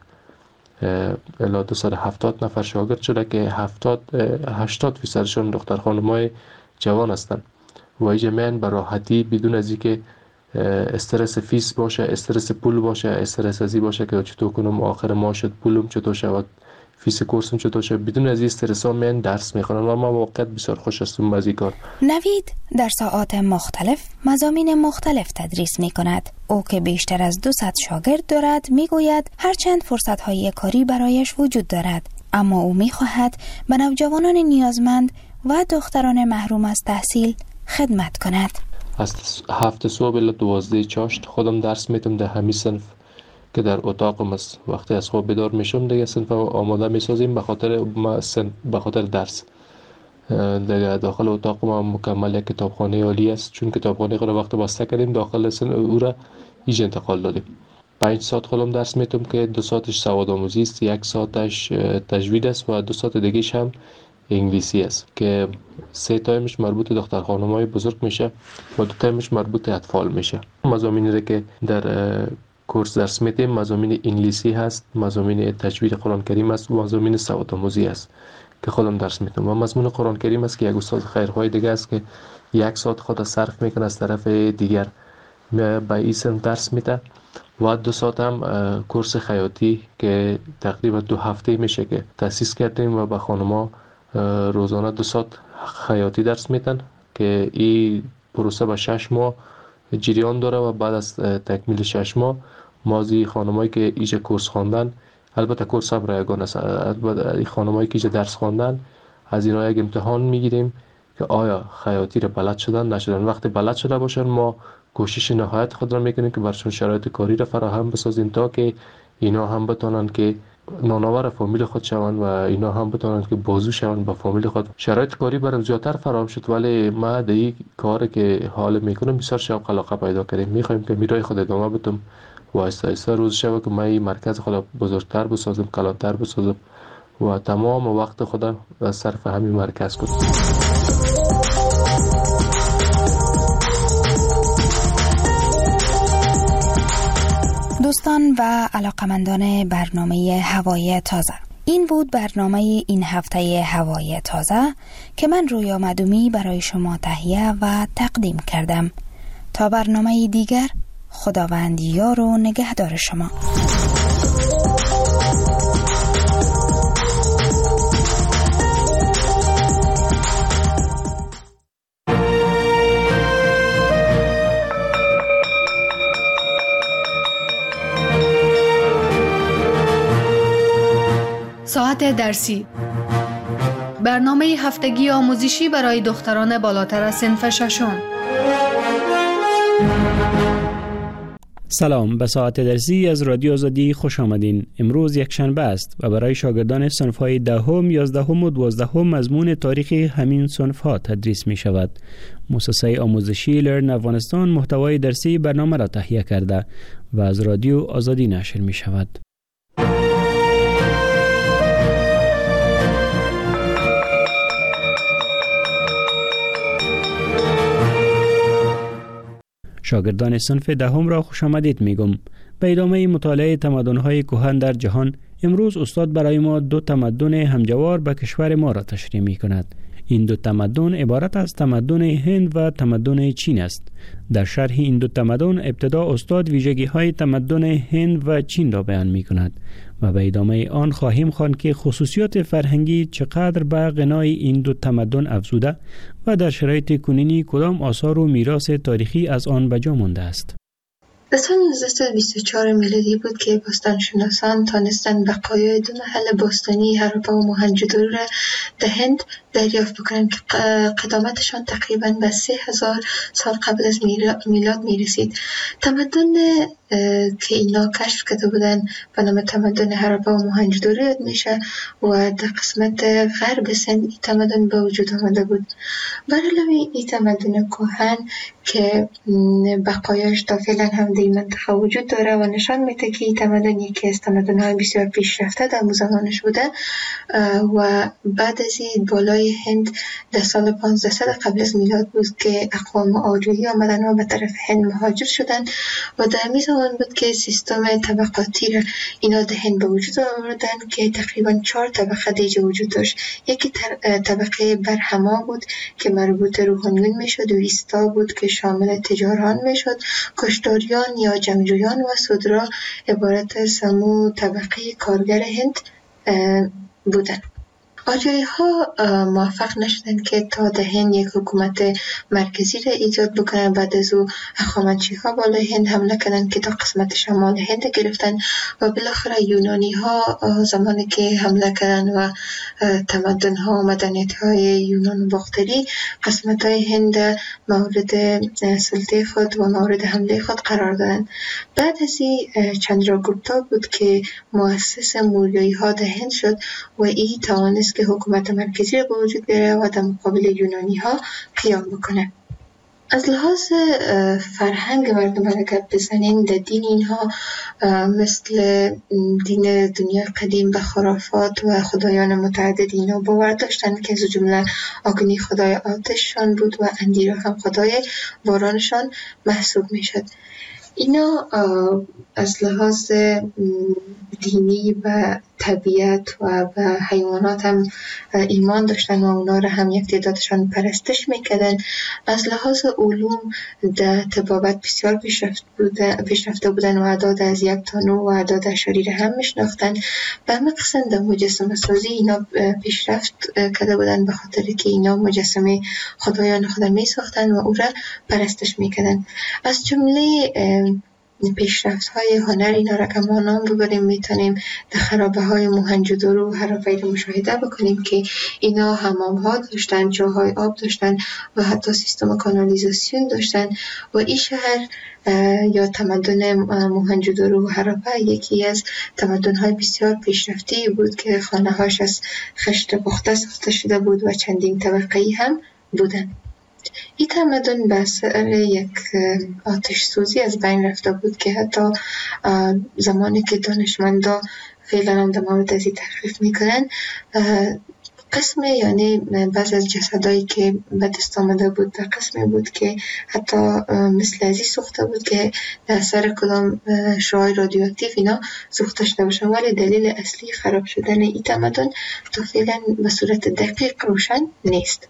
الا دویست و هفتاد نفر شاگرد شده که هفتاد هشتاد فیصدشون دختر خانم‌های جوان هستند و اینجا میان به راحتی بدون از اینکه استرس فیس باشه، استرس پول باشه، استرس ازی باشه که چطور کنم آخر ماه شد پولم چطور شود، فیس کورسم چطور شد، بدون از این استرس ها من درس میخونم و ما واقعا بسیار خوش هستم از این کار. نوید در ساعات مختلف مضامین مختلف تدریس میکند. او که بیشتر از دویست شاگرد دارد میگوید هرچند فرصت های کاری برایش وجود دارد، اما او میخواهد به نوجوانان نیازمند و دختران محروم از تحصیل خدمت کند. از هفت صبح الی دوازده چاشت خودم درس میتم در همین صنف که در اتاقم است. وقتی از خواب بیدار میشم دیگه صنف آماده میسازیم به خاطر ما صنف به خاطر درس. دیگه داخل اتاق ما مکمل یک کتابخانه عالی است، چون کتابخانه خود وقت بسته کردیم داخل صنف او را ایج انتقال دادیم. پنج ساعت خودم درس میتم که دو ساعتش سواد آموزی است، یک ساعتش تجوید است و دو ساعت دیگه‌ش هم انگلیسی است که سه تایمش مربوط دختر خانم‌های بزرگ میشه و دو تایمش مربوط اطفال میشه. مضامینی را که در کورس درس میدیم مضامین انگلیسی هست، مضامین تجوید قرآن کریم است و مضامین سواد آموزی است که خودم درس میدم. و مضمون قرآن کریم است که یک استاد خیرخواه دیگه است که یک ساعت خود صرف میکنه از طرف دیگر به این صنف درس میده و دو ساعت هم کورس خیاطی که تقریبا دو هفته میشه که تأسیس کردیم و به خانم‌ها روزانه دو ساعت خیاطی درس میدن که این پروسه به شش ماه جریان داره و بعد از تکمیل شش ماه ما از خانمایی که ایجا کورس خواندن، البته کورس هم رایگان است، البته خانمایی که ایجا درس خواندن از اینا یک امتحان میگیریم که آیا خیاطی را بلد شدن نشدن. وقتی بلد شده باشن ما کوشش نهایت خود را میکنیم که برشون شرایط کاری را فراهم بسازیم تا که اینا هم بتونن که نانآور فامیل خود شوند و اینا هم بتونن که بازو شوند با فامیل خود. شرایط کاری برام زیادتر فراهم شد، ولی ما در این کاری که حال میکنم بسیار شوق علاقه پیدا کردیم. میخوایم که میرای خود ادامه بدم و آهسته آهسته روز شب که من مرکز خود بزرگتر بسازم، کلانتر بسازم و تمام وقت خود صرف همین مرکز کنم. دوستان و علاقمندان برنامه هوای تازه، این بود برنامه این هفته هوای تازه که من رویا مدومی برای شما تهیه و تقدیم کردم. تا برنامه دیگر، خداوند یار و نگهدار شما. ساعت درسی، برنامه هفتگی آموزشی برای دختران بالاتر از صنف ششم. سلام، به ساعت درسی از رادیو آزادی خوش آمدین. امروز یک شنبه است و برای شاگردان صنف‌های دهم، یازدهم و دوازدهم مضمون تاریخ همین صنف‌ها تدریس می شود. مؤسسه آموزشی لرن افغانستان محتوای درسی برنامه را تهیه کرده و از رادیو آزادی نشر می شود. شاگردان صنف دهم را خوش آمدید میگم. به ادامه مطالعه تمدن‌های کهن در جهان، امروز استاد برای ما دو تمدن همجوار به کشور ما را تشریح می‌کند. این دو تمدن عبارت از تمدن هند و تمدن چین است. در شرح این دو تمدن ابتدا استاد ویژگی‌های تمدن هند و چین را بیان می‌کند و به ادامه آن خواهیم خواند که خصوصیات فرهنگی چقدر به غنای این دو تمدن افزوده و در شرایط کنونی کدام آثار و میراث تاریخی از آن به جا مانده است. در سال هزار و بیست و چهار میلادی بود که باستانشناسان تانستند بقایای دو محل باستانی هراپا و موهنجودارو را در هند دریافت بکنند که قدامتشان تقریباً به سه هزار سال قبل از میلاد میرسید. تمدن که اینا کشف کرده بودن به نام تمدن هراپا و موهنجودارو یاد میشه و در قسمت غرب سند این تمدن به وجود آمده بود. برعلاوه این تمدن کهن که بقایاش تا فعلا هم در این منطقه وجود داره و نشان میده که این تمدن یکی از تمدن‌های بسیار پیشرفته در زمانش بوده و بعد از این بالای هند در سال پانزده قبل از میلاد بود که اقوام آریایی آمدن و به طرف هند مهاجر شدن و در همین زمان بود که سیستم طبقاتی را اینا در هند به وجود آوردن که تقریبا چهار طبقه دیگه وجود داشت. یکی طبقه برهما بود که مربوط روحانیون میشد و ویستا بود که شامل تجاران میشد. کشتاریان یا جنگجویان و سودرا عبارت از سمو طبقه کارگر هند بودن. آریایی ها موفق نشدن که تا در هند یک حکومت مرکزی را ایجاد بکنن. بعد از او هخامنشی ها بالای هند حمله کردن که تا قسمت شمال هند گرفتن و بالاخره یونانی ها زمانی که حمله کردن و تمدن ها و مدنیت های یونان و باختری قسمت های هند مورد سلطه خود و مورد حمله خود قرار دادن. بعد از این چندراگوپتا بود که مؤسس موریایی ها در هند شد و این توانست که حکومت مرکزی را به وجود بیاره و در مقابل یونانی ها قیام بکنه. از لحاظ فرهنگ مردم اگر بزنین در دین اینها مثل دین دنیا قدیم به خرافات و خدایان متعدد اینا باور داشتن که از جمله آگنی خدای آتششان بود و اندیرا هم خدای بارانشان محسوب می شد. اینا از لحاظ دینی و طبیعت و به حیوانات هم ایمان داشتن و اونا را هم یک تعدادشان پرستش میکردن. از لحاظ علوم در طبابت بسیار پیشرفت بوده پیشرفته بودن و اعداد از یک تا نه و اعداد اشاری را هم میشناختن. به همه قسم در مجسمه سازی اینا پیشرفت کرده بودن، به خاطر که اینا مجسمه خدایان خدا می ساختن و او را پرستش میکردن. از جمله پیشرفت های هنر اینا را که ما نام ببریم، میتونیم در خرابه های موهنجودارو و هرافی را مشاهده بکنیم که اینا حمام ها داشتن، چاهای آب داشتن و حتی سیستم کانالیزاسیون داشتن. و این شهر یا تمدن موهنجودارو و هرافی یکی از تمدن های بسیار پیشرفته بود که خانه هاش از خشت پخته ساخته شده بود و چندین طبقه‌ای هم بودن. این تمدن به اثر یک آتش سوزی از بین رفته بود که حتی زمانی که دانشمندا فعلا هم در مورد از این تحقیق میکنن، قسم یعنی بعض از جسدایی که به دست آمده بود در قسمی بود که حتی مثل ازی سوخته بود که در اثر کدام شعاع رادیواکتیو اینا سوخته شده باشن، ولی دلیل اصلی خراب شدن این تمدن تا فعلا به صورت دقیق روشن نیست.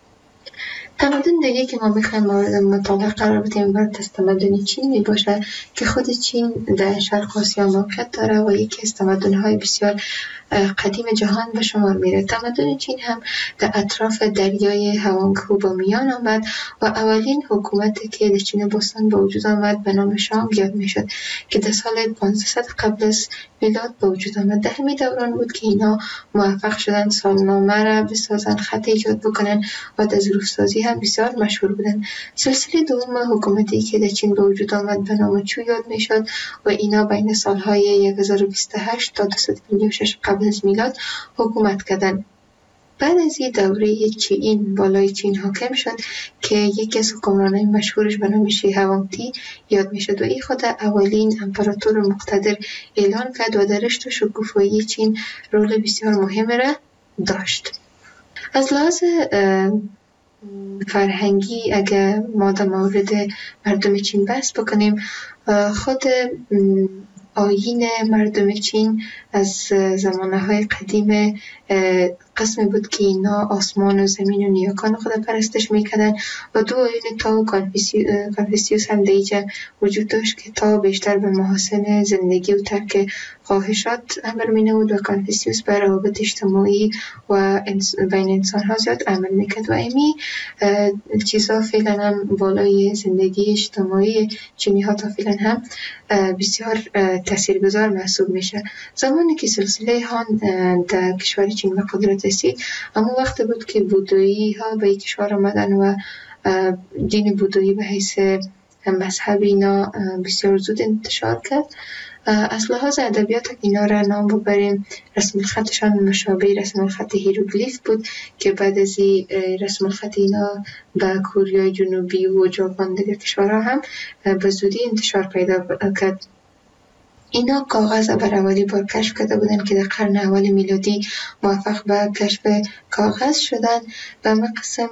تمدن دیگه که ما میخوایم مورد مطالعه قرار بدیم برد از تمدن چین می باشه که خود چین در شرق آسیا موقعیت داره و یکی از تمدن‌های بسیار قدیم جهان به شمار میره. تمدن چین هم در اطراف دریای هوانگهو با میان آمد و اولین حکومتی که در چین باستان به وجود آمد به نام شام یاد میشد که در سال پانصد قبل از میلاد به وجود آمد. در همین دوران بود که اینا موفق شدن سالنامه را بسازن، خط ایجاد بکنن و در ظروف سازی هم بسیار مشهور بودن. سلسله دوم حکومتی که در چین به وجود آمد به نام چو یاد میشد و اینا بین سالهای هزار و بیست و هشت تا دویست و پنجاه و شش قبل از میلاد حکومت کردند. بعد از این دوره چین بالای چین حاکم شد که یکی از حکمرانای مشهورش به نام شی هوانگتی یاد میشد و این خود اولین امپراتور مقتدر اعلان کرد و در رشد و شکوفایی چین رول بسیار مهم را داشت. از لحاظ فرهنگی اگر ما در مورد مردم چین بحث بکنیم، خود آیین مردم چین از زمانه های قدیم قسمی بود که اینا آسمان و زمین و نیاکان خود پرستش میکردن و دو آیین تا و کانفوسیوس هم دیجا وجود داشت که تا بیشتر به محاسن زندگی و ترک خواهشات امر می نمود و کانفوسیوس بر روابط اجتماعی و بین انسان ها زیاد عمل میکرد و امی چیزا فعلا هم بالای زندگی اجتماعی چینی ها تا فعلا هم بسیار تاثیرگذار محسوب میشه. زمانی که سلسله هان در کشور چین به قدرت رسید، اما وقت بود که بودایی ها به کشور آمدن و دین بودایی به حیث مذهب اینا بسیار زود انتشار کرد. از لحاظ ادبیات اینا را نام ببریم، رسم الخطشان مشابه رسم الخط هیروگلیف بود که بعد از رسم الخط اینا به کره جنوبی و ژاپن دیگر کشورها هم به زودی انتشار پیدا کرد. اینا کاغذ بر اولی بار کشف کرده بودن که در قرن اول میلادی موفق به کشف کاغذ شدن. به همه قسم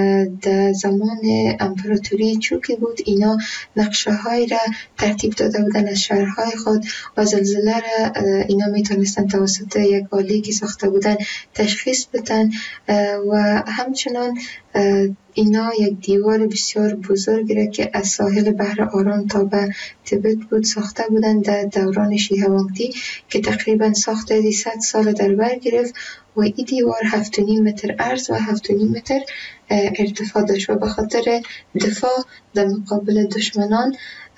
در زمان امپراتوری چوکی بود اینا نقشه های را ترتیب داده بودن از شهرهای خود و زلزله را اینا میتونستن توسط یک آله که ساخته بودن تشخیص بدن و همچنان اینا یک دیوار بسیار بزرگی را که از ساحل بحر آرام تا به تبت بود ساخته بودند در دوران شی هوانگتی که تقریبا ساخته صد سال در بر گرفت و این دیوار هفت و نیم متر عرض و هفت و نیم متر ارتفاع داشت و به خاطر دفاع در مقابل دشمنان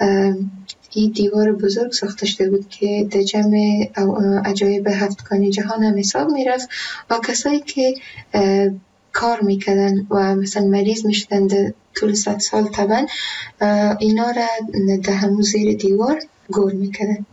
این دیوار بزرگ ساخته شده بود که در جمع عجایب هفتگانی جهان هم حساب می رفت و کسایی که کار میکردن و مثلا مریض میشدن در طول صد سال طبعا اینا را در همون زیر دیوار گور میکردن.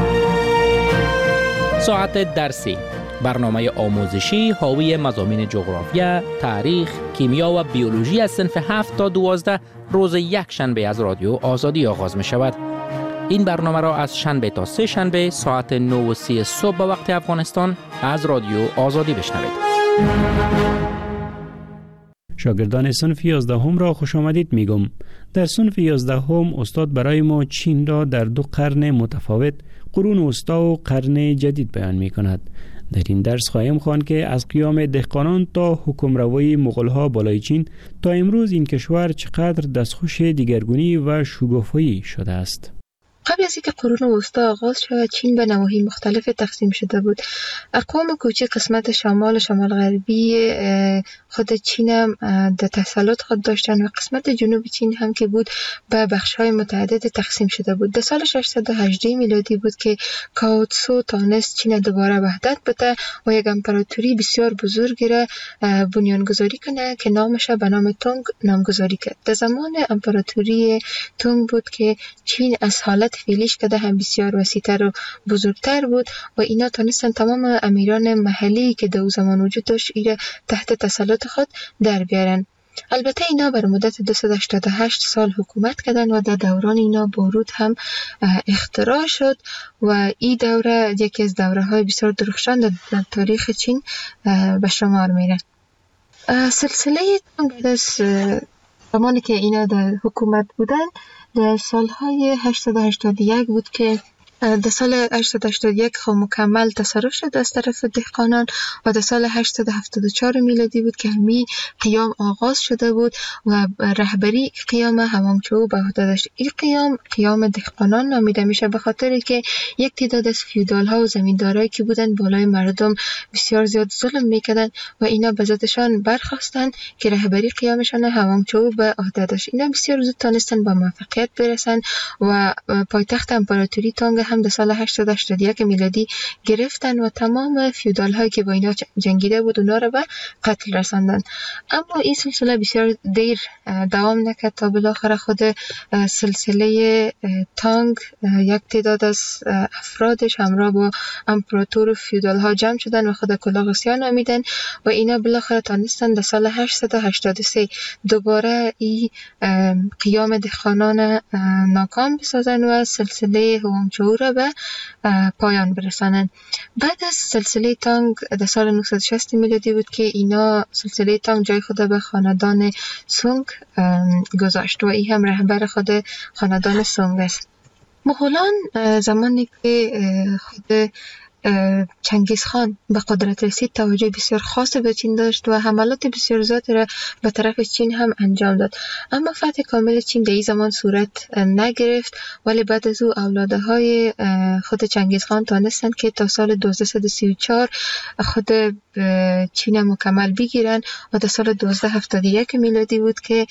ساعت درسی، برنامه آموزشی حاوی مضامین جغرافیا، تاریخ، کیمیا و بیولوژی از صنف هفت تا دوازده روز یک شنبه از رادیو آزادی آغاز می شود. این برنامه را از شنبه تا سه شنبه ساعت نه و سی صبح به وقت افغانستان از رادیو آزادی بشنوید. شاگردان صنف یازدهم را خوش آمدید میگم. در صنف یازدهم استاد برای ما چین را در دو قرن متفاوت، قرون وسطی و قرن جدید بیان می کند. در این درس خواهیم خواند که از قیام دهقانان تا حکمروی مغول‌ها بالای چین تا امروز این کشور چقدر دستخوش دیگرگونی و شگفت‌هایی شده است. قبل از اینکه قرون وسطی آغاز شود، چین به نواحی مختلف تقسیم شده بود. اقوام کوچک قسمت شمال و شمال غربی خود چین هم در تسلط خود داشتن و قسمت جنوب چین هم که بود به بخش‌های متعدد تقسیم شده بود. در سال ششصد و هجده میلادی بود که کاو تسو تانست چین دوباره وحدت بده و یک امپراتوری بسیار بزرگی را بنیانگذاری کنه که نامش به نام تونگ نامگذاری کرد. در زمان امپراتوری تونگ بود که چین از حالت فعلیش که هم بسیار وسیع‌تر و بزرگتر بود و اینا تانستن تمام امیران محلی که در اون زمان وجود داشت ایره تحت تسلط خود در بیارن. البته اینا بر مدت دویست و هشتاد و هشت سال حکومت کردن و در دوران اینا بارود هم اختراع شد و این دوره یکی از دوره های بسیار درخشان در تاریخ چین به شمار میره. سلسله بعد از زمانی که اینا در حکومت بودن در سالهای هشتصد و هشتاد و یک بود که در سال هشتصد و هشتاد و یک خب مکمل تصرف شد از طرف دهقانان و در سال هشتصد و هفتاد و چهار میلادی بود که همی قیام آغاز شده بود و رهبری قیام هوانگچو به عهده داشت. این قیام قیام دهقانان نامیده میشه به خاطر که یک تعداد از فیودال ها و زمیندارایی که بودن بالای مردم بسیار زیاد ظلم میکردن و اینا به ذاتشان برخواستن که رهبری قیامشان هوانگچو به عهده داشت. اینا بسیار زود تونستن با موفقیت برسن و پایتخت امپراتوری تونگ هم در سال هشتصد و هشتاد و یک میلادی گرفتن و تمام فیودال هایی که با اینا جنگیده بود اونا رو به قتل رساندن. اما این سلسله بسیار دیر دوام نکرد تا بالاخره خود سلسله تانگ یک تعداد از افرادش همراه با امپراتور و فیودال ها جمع شدن و خود کلاغسیا نامیدن و اینا بالاخره تانستن در سال هشتصد و هشتاد و سه دوباره این قیام دهقانان ناکام بسازن و سلسله هوانگچو را به پایان برسانند. بعد از سلسله تانگ در سال نهصد و شصت میلادی بود که اینا سلسله تانگ جای خود به خاندان سونگ گذاشت و این هم رهبر خود خاندان سونگ است. مغولان زمانی که خود چنگیز خان به قدرت رسید توجه بسیار خاص به چین داشت و حملات بسیار زیاد را به طرف چین هم انجام داد. اما فتح کامل چین در این زمان صورت نگرفت، ولی بعد از او اولاده های خود چنگیز خان تانستند که تا سال دویست و سی و چهار خود چین مکمل بگیرن و در سال دویست و هفتاد و یک میلادی بود که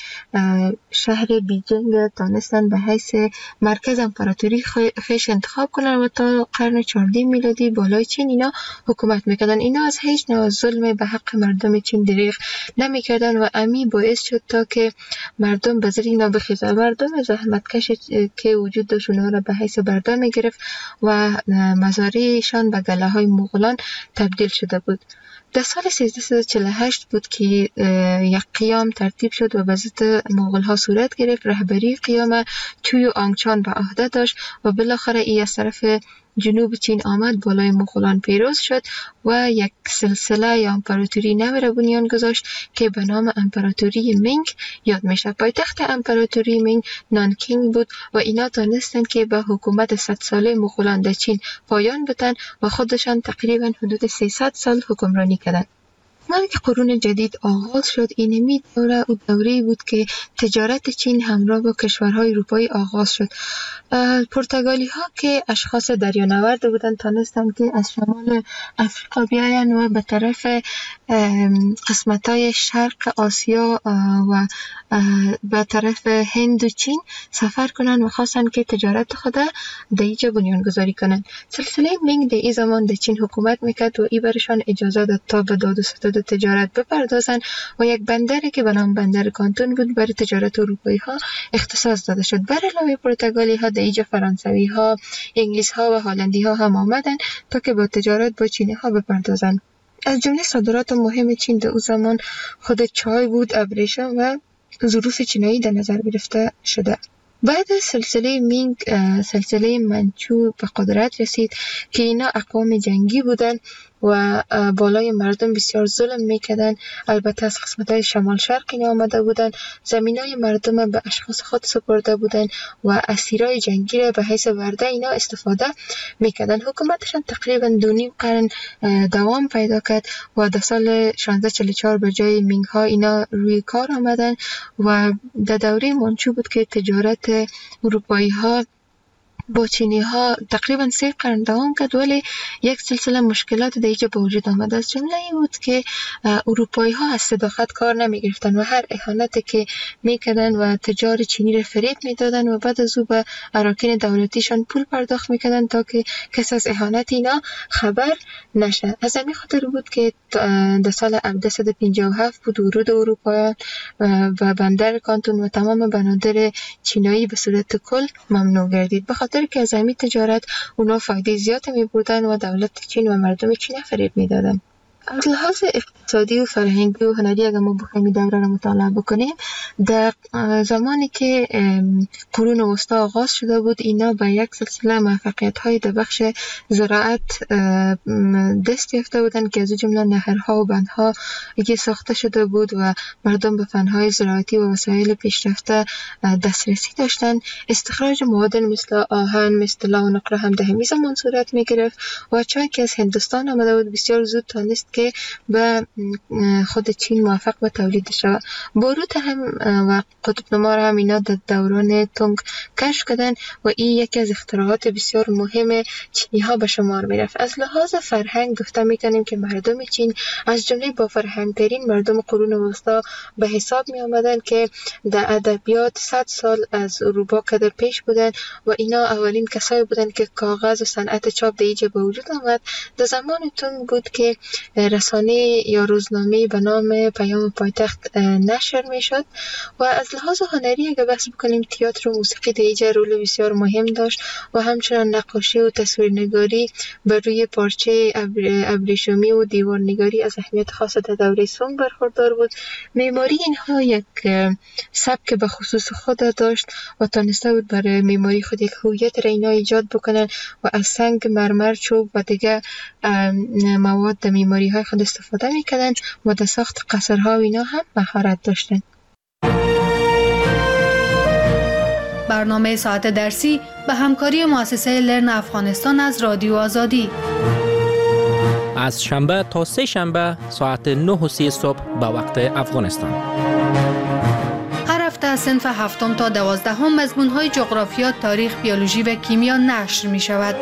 شهر بیجینگ تانستند به حیث مرکز امپراتوری خیش انتخاب کنن و تا قرن چهاردهم میلادی بالای چین اینا حکومت میکردن. اینا از هیچ نوع ظلم به حق مردم چین دریغ نمیکردن و امی باعث شد تا که مردم به زیر اینا بخیزن. مردم زحمتکش که وجود داشت اونها را به حیث بردار میگرفت و مزارعشان به گله های مغولان تبدیل شده بود. در سال سیزده و چهل و هشت بود که یک قیام ترتیب شد و به ضد مغول ها صورت گرفت. رهبری قیام چوی آنگچان به عهده داشت و بالاخره ای از طرف جنوب چین آمد بالای مغولان پیروز شد و یک سلسله یا امپراتوری نو را بنیان گذاشت که به نام امپراتوری مینگ یاد میشه. پایتخت امپراتوری مینگ نانکینگ بود و اینا تانستند که به حکومت صد ساله مغولان در چین پایان بدن و خودشان تقریبا حدود سیصد سال حکمرانی کردند. زمانی که قرون جدید آغاز شد، اینمی دوره او دوره‌ای بود که تجارت چین همراه با کشورهای اروپایی آغاز شد. پرتغالی ها که اشخاص دریانورد بودند تانستند که از شمال افریقا بیاین و به طرف قسمت‌های شرق آسیا و به طرف هند و چین سفر کنند و خواستند که تجارت خود در اینجا بنیان گذاری کنند. سلسله مینگ در این زمان در چین حکومت میکرد و ای برشان اجازه داد تا به داد و ستد تجارت بپردازند و یک بندری که به نام بندر کانتون بود برای تجارت اروپایی ها اختصاص داده شد. بر علاوه پرتغالی ها در اینجا فرانسوی ها، انگلیس ها و هلندی ها هم آمدند تا که با تجارت با چینی ها بپردازند. از جمله صادرات مهم چین در اون زمان خود چای بود، ابریشم و ظروف چینایی در نظر گرفته شده. بعد از سلسله مینگ سلسله منچو به قدرت رسید که اینا اقوام جنگی بودن و بالای مردم بسیار ظلم میکردن. البته از قسمت‌های شمال شرق اینا آمده بودن، زمینای مردم به اشخاص خود سپرده بودن و اسیرای جنگی را به حیث ورده اینا استفاده میکردن. حکومتشان تقریبا دو نیم قرن دوام پیدا کرد و در سال شانزده چهل و چهار به جای مینگ ها اینا روی کار آمدن و در دوره منچو بود که تجارت اروپایی ها با چینی ها تقریبا سه قرن دوام کرد، ولی یک سلسله مشکلات در اینجا به وجود آمد. از جمله این بود که اروپایی ها از صداقت کار نمی گرفتن و هر اهانتی که میکردن و تجار چینی را فریب میدادن و بعد از او به اراکین دولتیشان پول پرداخت میکردن تا که کس از اهانت اینا خبر نشه. از همین خاطر بود که در سال هزار و سیصد و پنجاه و هفت بود ورود اروپاییان و بندر کانتون و تمام بنادر چینایی به صورت کل ممنوع گردید، به خاطر که از همین تجارت اونا فایده زیاد می بردن و دولت چین و مردم چین فریب می دادن. از لحاظ اقتصادی و فرهنگی و هنری اگر ما بخوایم این دوره را مطالعه بکنیم، در زمانی که قرون وسطا آغاز شده بود اینا به یک سلسله موفقیت های در بخش زراعت دست یافته بودن که از جمله نهرها و بندها که ساخته شده بود و مردم به فنهای زراعتی و وسایل پیشرفته دسترسی داشتن. استخراج مواد مثل آهن، مثل لا و نقره هم در همین زمان صورت می گرفت و چای که از هندوستان آمده بود بسیار زود تانست که به خود چین موفق به تولید شود. باروت هم و قطب نما هم اینا در دوران تونگ کشف کردن و این یکی از اختراعات بسیار مهم چینی ها به شمار می رفت. از لحاظ فرهنگ گفته می کنیم که مردم چین از جمله با فرهنگ ترین مردم قرون وسطا به حساب می آمدن که در ادبیات صد سال از اروپا که در پیش بودن و اینا اولین کسایی بودن که کاغذ و صنعت چاپ در اینجا به وجود آمد. در زمان تونگ بود که رسانه یا روزنامه به نام پیام پایتخت نشر می شد و از لحاظ هنری اگر بحث بکنیم تئاتر و موسیقی در اینجا رول بسیار مهم داشت و همچنان نقاشی و تصویرنگاری بر روی پارچه ابریشمی و دیوارنگاری از اهمیت خاص در دوره سونگ برخوردار بود. معماری اینها یک سبک به خصوص خود داشت و تانسته بود برای معماری خود یک هویت را اینا ایجاد بکنن و از سنگ، مرمر، چوب و دیگه مواد در معماری های خود استفاده میکردن و در ساخت قصرها و اینا هم مهارت داشتن. برنامه ساعت درسی به همکاری مؤسسه لرن افغانستان از رادیو آزادی از شنبه تا سه شنبه ساعت نه و سی صبح به وقت افغانستان. هر هفته از صنف هفتم تا دوازدهم مضمون‌های جغرافیا، تاریخ، بیولوژی و کیمیا نشر می شود.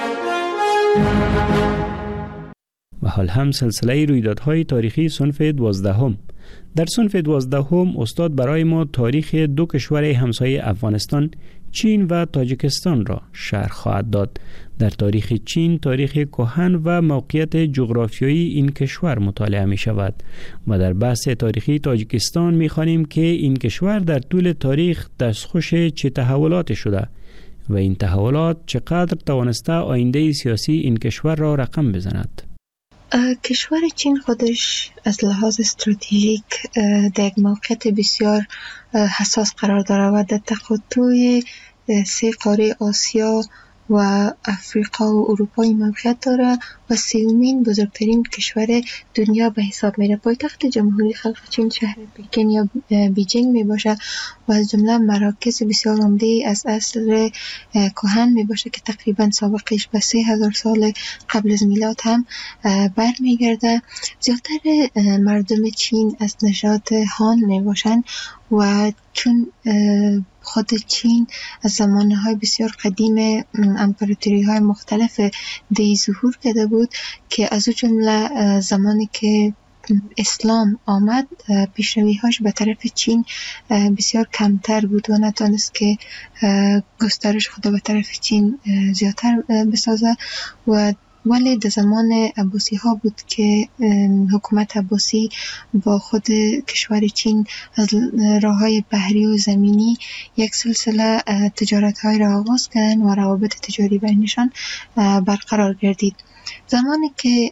و حال هم سلسله رویدادهای تاریخی صنف دوازدهم. در صنف دوازدهم استاد برای ما تاریخ دو کشور همسایه افغانستان، چین و تاجیکستان را شرح خواهد داد. در تاریخ چین تاریخ کهن و موقعیت جغرافیایی این کشور مطالعه می شود و در بحث تاریخی تاجیکستان می خوانیم که این کشور در طول تاریخ دستخوش چه تحولاتی شده و این تحولات چقدر توانسته آینده سیاسی این کشور را رقم بزند. کشور چین خودش از لحاظ استراتژیک در یک موقعیت بسیار حساس قرار داره و در تقاطع سه قاره آسیا و افریقا و اروپا موقعیت داره و سومین بزرگترین کشور دنیا به حساب میره. پایتخت جمهوری خلق چین شهر پکن یا بیجینگ می باشه و از جمله مراکز بسیار عمده از عصر کهن می باشه که تقریبا سابقش به سه هزار سال قبل از میلاد هم برمیگرده. زیادتر مردم چین از نژاد هان می باشن و چون خود چین از زمانهای بسیار قدیم امپراتوری های مختلف دی ظهور کرده بود که از او جمله زمانی که اسلام آمد پیشروی هاش به طرف چین بسیار کمتر بود و نتانست که گسترش خود به طرف چین زیادتر بسازه و ولی در زمان عباسی ها بود که حکومت عباسی با خود کشور چین از راه های بحری و زمینی یک سلسله تجارت های را آغاز کردن و روابط تجاری بینشان برقرار گردید. زمانی که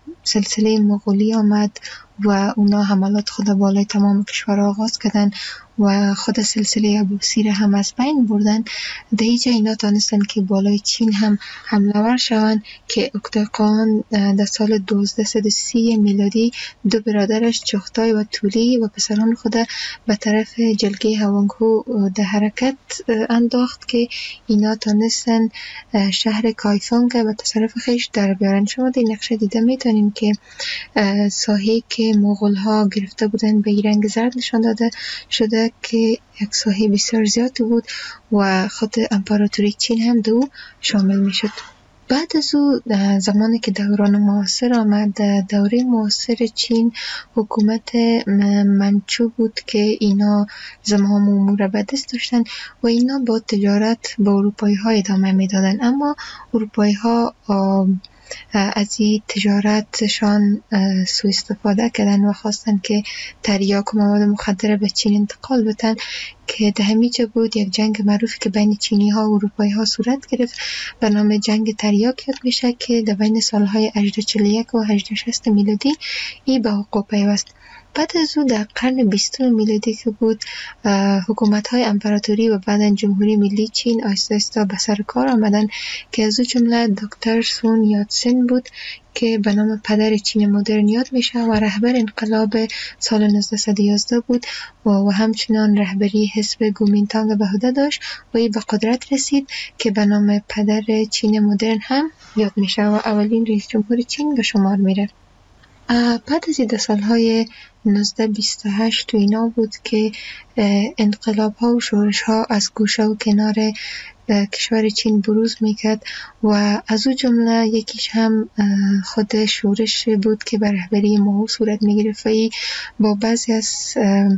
سلسله مغولی آمد و اونا حملات خود بالای تمام کشور آغاز کردن و خود سلسله ابوسیر هم از بین بردن. در اینجا اینا تانستن که بالای چین هم حمله ور شوند که اکتاقان در سال دوازده سی میلادی دو برادرش چغتای و تولی و پسران خود به طرف جلگه هوانگهو در حرکت انداخت که اینا تانستن شهر کایفانگ به تصرف خیش در بیارن. شما در نقشه دیده میتونیم که ساحه که مغول ها گرفته بودن به رنگ زرد نشان داده شده که یک ساحه بسیار زیادی بود و خود امپراتوری چین هم دو شامل می شد. بعد از او زمانی که دوران معاصر آمد، دوره معاصر چین حکومت منچو بود که اینا زمام امور به دست داشتن و اینا با تجارت با اروپایی ها ادامه می دادن. اما اروپایی ها از این تجارتشان سوء استفاده کردن و خواستن که تریاک و مواد مخدر به چین انتقال بدن که در همیجا بود یک جنگ معروفی که بین چینی ها و اروپایی ها صورت گرفت به نام جنگ تریاک یاد میشه که در بین سالهای هجده چهل و یک و هجده شصت میلادی ای به حقوق پیوست. بعد از او در قرن بیستم میلادی که بود حکومت های امپراتوری و بعداً جمهوری ملی چین آهسته آهسته به سر کار آمدن که از او جمله دکتر سون یاتسن بود که به نام پدر چین مدرن یاد میشه و رهبر انقلاب سال نوزده یازده بود و, و همچنان رهبری حزب کومینتانگ به عهده داشت و ای به قدرت رسید که به نام پدر چین مدرن هم یاد میشه و اولین رئیس جمهور چین به شمار میره. بعد از این سالهای نوزده بیست و هشت تو اینا بود که انقلاب ها و شورش ها از گوشه و کنار کشور چین بروز میکرد و از او جمله یکیش هم خود شورش بود که به رهبری ماو صورت میگرفت با بعضی از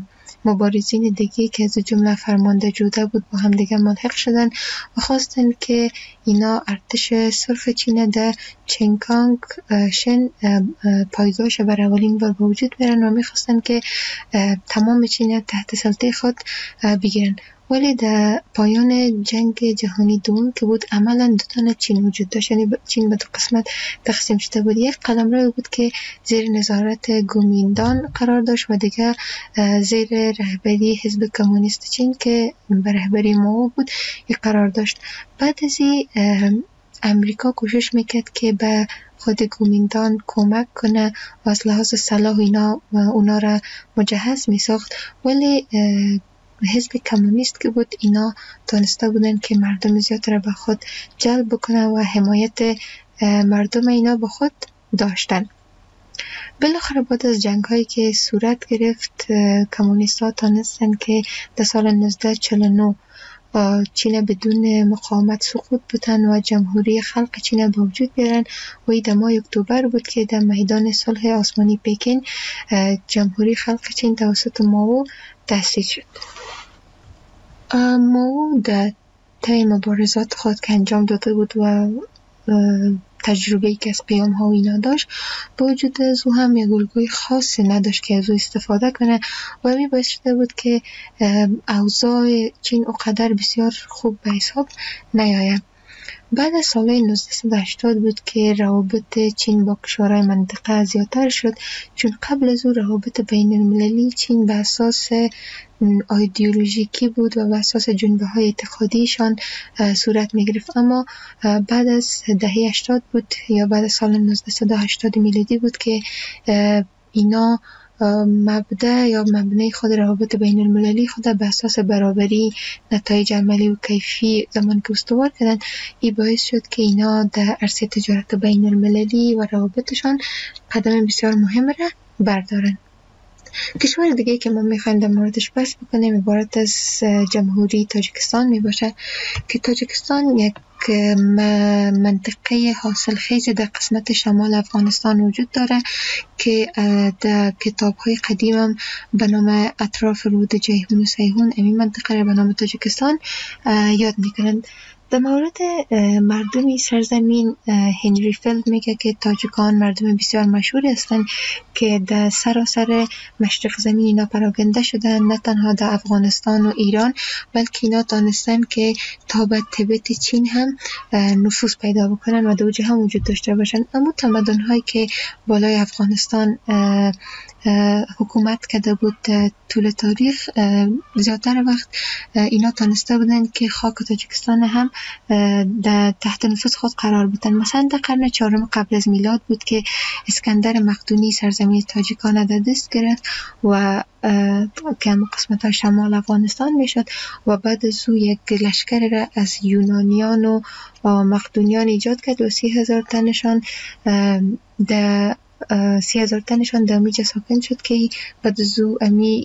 مبارزین دیگه که از جمله فرمانده جوده بود با هم دیگه ملحق شدن و خواستن که اینا ارتش سرخ چین در چنکانگ شن پایگاهش بر اولین بار به وجود بیارن و میخواستن که تمام چین تحت سلطه خود بگیرن. ولی در پایان جنگ جهانی دوم که بود عملا دو تا چین وجود داشت، یعنی چین به دو قسمت تقسیم شده بود. یک قلمرو بود که زیر نظارت کومینتان قرار داشت و دیگه زیر رهبری حزب کمونیست چین که به رهبری ماو بود یک قرار داشت. بعد از این امریکا کوشش میکرد که به خود کومینتان کمک کنه و از لحاظ سلاح اینا و اونا را مجهز میساخت، ولی حزب کمونیست که بود اینا تانسته بودن که مردم زیاد را به خود جلب بکنن و حمایت مردم اینا به خود داشتن. بالاخره بعد از جنگ هایی که صورت گرفت کمونیست ها تانستن که در سال نوزده چهل و نه چین بدون مقاومت سقوط بودن و جمهوری خلق چین به وجود بیارن و این در ماه اکتبر بود که در میدان صلح آسمانی پکین جمهوری خلق چین توسط ماو تأسیس شد. ماو در طی مبارزات خود که انجام داده بود و تجربه‌ای که از قیام ها و اینا داشت، با وجود از او هم یک الگوی خاصی نداشت که از او استفاده کنه و می باعث شده بود که اوضاع چین اونقدر بسیار خوب به حساب نیاید. بعد از سال نوزده هشتاد بود که روابط چین با کشورهای منطقه زیادتر شد، چون قبل از او روابط بین المللی چین به اساس ایدئولوژیکی بود و به اساس جنبه های اعتقادیشان صورت می گرفت. اما بعد از دهه هشتاد بود یا بعد از سال نوزده هشتاد میلادی بود که اینا مبدأ یا مبنای خود روابط بین المللی خود به اساس برابری نتایج عملی و کیفی زمان که استوار کردن. این باعث شد که اینا در عرصه تجارت بین المللی و روابطشان قدم بسیار مهم را بردارن. کشور دیگه که ما میخوایم در موردش بحث بکنیم عبارت از جمهوری تاجیکستان میباشه که تاجیکستان یک منطقه حاصل خیز در قسمت شمال افغانستان وجود داره که در کتاب های قدیم هم به نام اطراف رود جیهون و سیهون امی منطقه را به نام تاجیکستان یاد میکنند. در مورد مردمی سرزمین هنری فیلد میگه که تاجیکان مردم بسیار مشهوری هستند که در سراسر مشرق زمین اینا پراکنده شدن، نه تنها در افغانستان و ایران بلکه اینا دانستن که تا به تبت چین هم نفوذ پیدا بکنن و دو جهان وجود داشته باشن. اما تمدن هایی که بالای افغانستان حکومت کرده بود طول تاریخ، زیادتر وقت اینا تانسته بودن که خاک تاجیکستان هم در تحت نفوذ خود قرار بدن. مثلا در قرن چهارم قبل از میلاد بود که اسکندر مقدونی سرزمین تاجیکان در دست گرفت و که قسمت های شمال افغانستان میشد و بعد از او یک لشکر را از یونانیان و مقدونیان ایجاد کرد و سی هزار تنشان در سی هزار تنشان در امیجا ساکن شد که بعد از او امی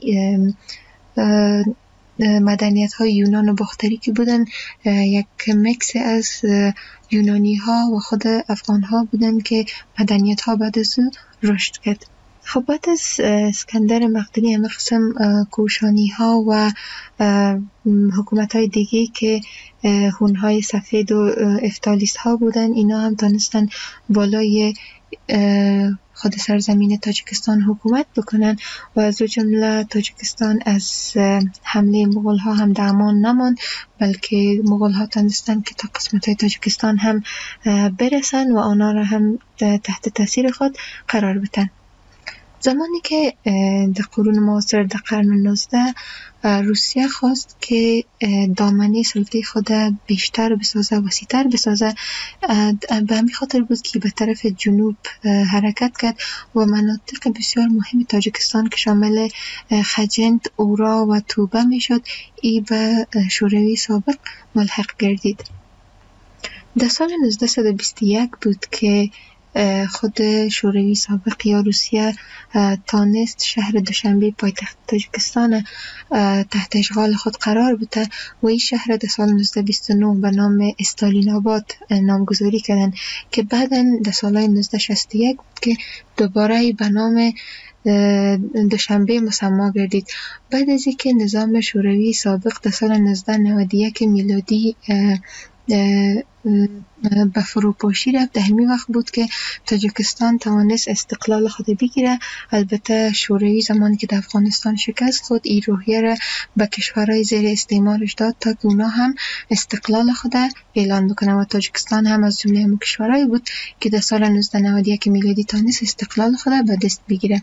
مدنیت های یونان و باختری که بودن یک مکس از یونانی ها و خود افغان ها بودن که مدنیت ها بعد از او رشد کرد. خب بعد از اسکندر مقدونی همه قسم کوشانی ها و حکومت های دیگه که هون های سفید و افتالیست ها بودن، اینا هم تانستن بالای خود سرزمین تاجیکستان حکومت بکنن و از او جمله تاجیکستان از حمله مغول ها هم در امان نمان، بلکه مغول ها تانستن که تا قسمت های تاجیکستان هم برسن و آنها را هم تحت تاثیر خود قرار بدن. زمانی که در قرون معاصر در قرن نوزده روسیه خواست که دامنه سلطه خود بیشتر بسازه، وسیع‌تر بسازه، به همین خاطر بود که به طرف جنوب حرکت کرد و مناطق بسیار مهم تاجیکستان که شامل خجند، اورا و توبه می شد ای به شوروی سابق ملحق گردید. در سال نوزده و بیست و یک بود که خود شوروی سابق یا روسیه تانست شهر دوشنبه پایتخت تاجیکستان تحت اشغال خود قرار بده و این شهر در سال نوزده بیست و نه به نام استالین آباد نامگذاری کردن که بعداً در سال نوزده شصت و یک بود که دوباره به نام دوشنبه مسما گردید. بعد از اینکه نظام شوروی سابق در سال نوزده نود و یک میلادی به فروپاشی رفت، در همین وقت بود که تاجیکستان توانست استقلال خود بگیره. البته شوروی زمانی که در افغانستان شکست خود این روحیه را به کشورهای زیر استعمارش داد تا که اونا هم استقلال خود اعلان بکنه و تاجیکستان هم از جمله همون کشورهایی بود که در سال نوزده نود و یک میلادی توانست استقلال خود به دست بگیره.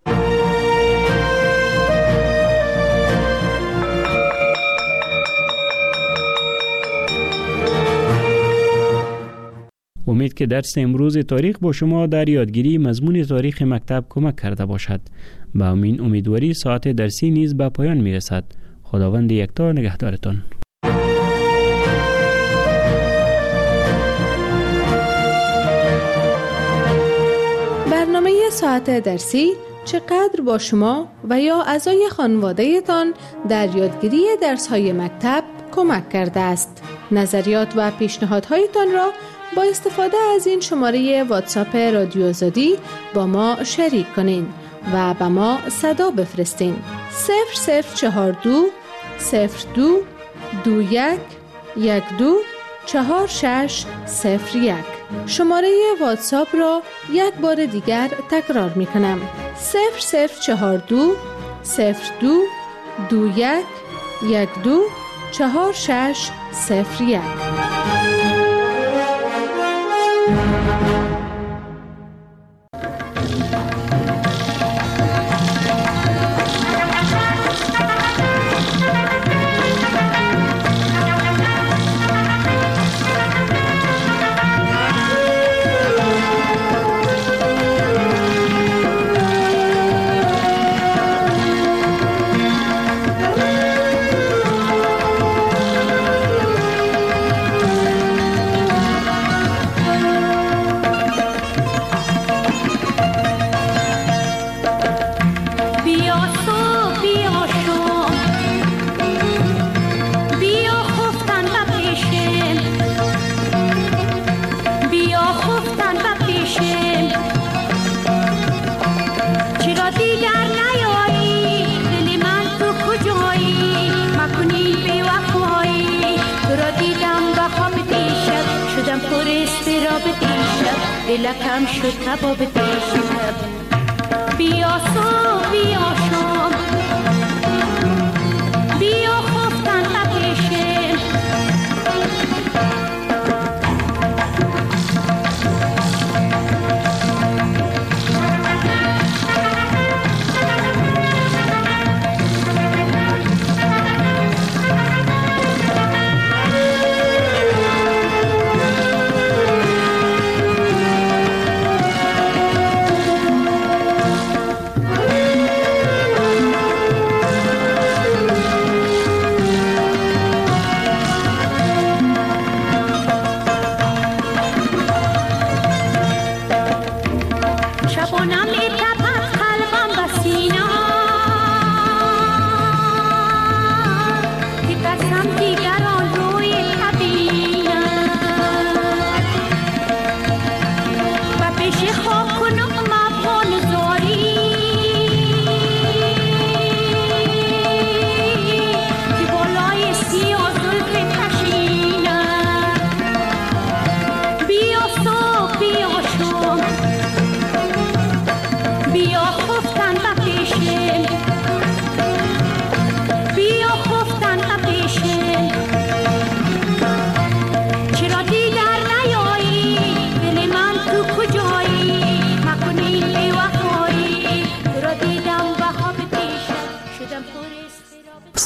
امید که درس امروز تاریخ با شما در یادگیری مضمون تاریخ مکتب کمک کرده باشد. با همین امیدواری ساعت درسی نیز به پایان می رسد. خداوند یکتا نگهدارتان. برنامه ساعت درسی چقدر با شما و یا اعضای خانواده تان در یادگیری درس‌های مکتب کمک کرده است؟ نظریات و پیشنهادهایتان را با استفاده از این شماره واتساپ رادیو آزادی با ما شریک کنین و با ما صدا بفرستین. صفر صفر چهار دو صفر دو دو یک یک دو چهار شش صفر یک. شماره واتساپ را یک بار دیگر تکرار می کنم. صفر صفر چهار دو صفر دو دو یک یک دو چهار شش صفر یک. دلکم شد کباب دیشب. بیا صبح بیا شام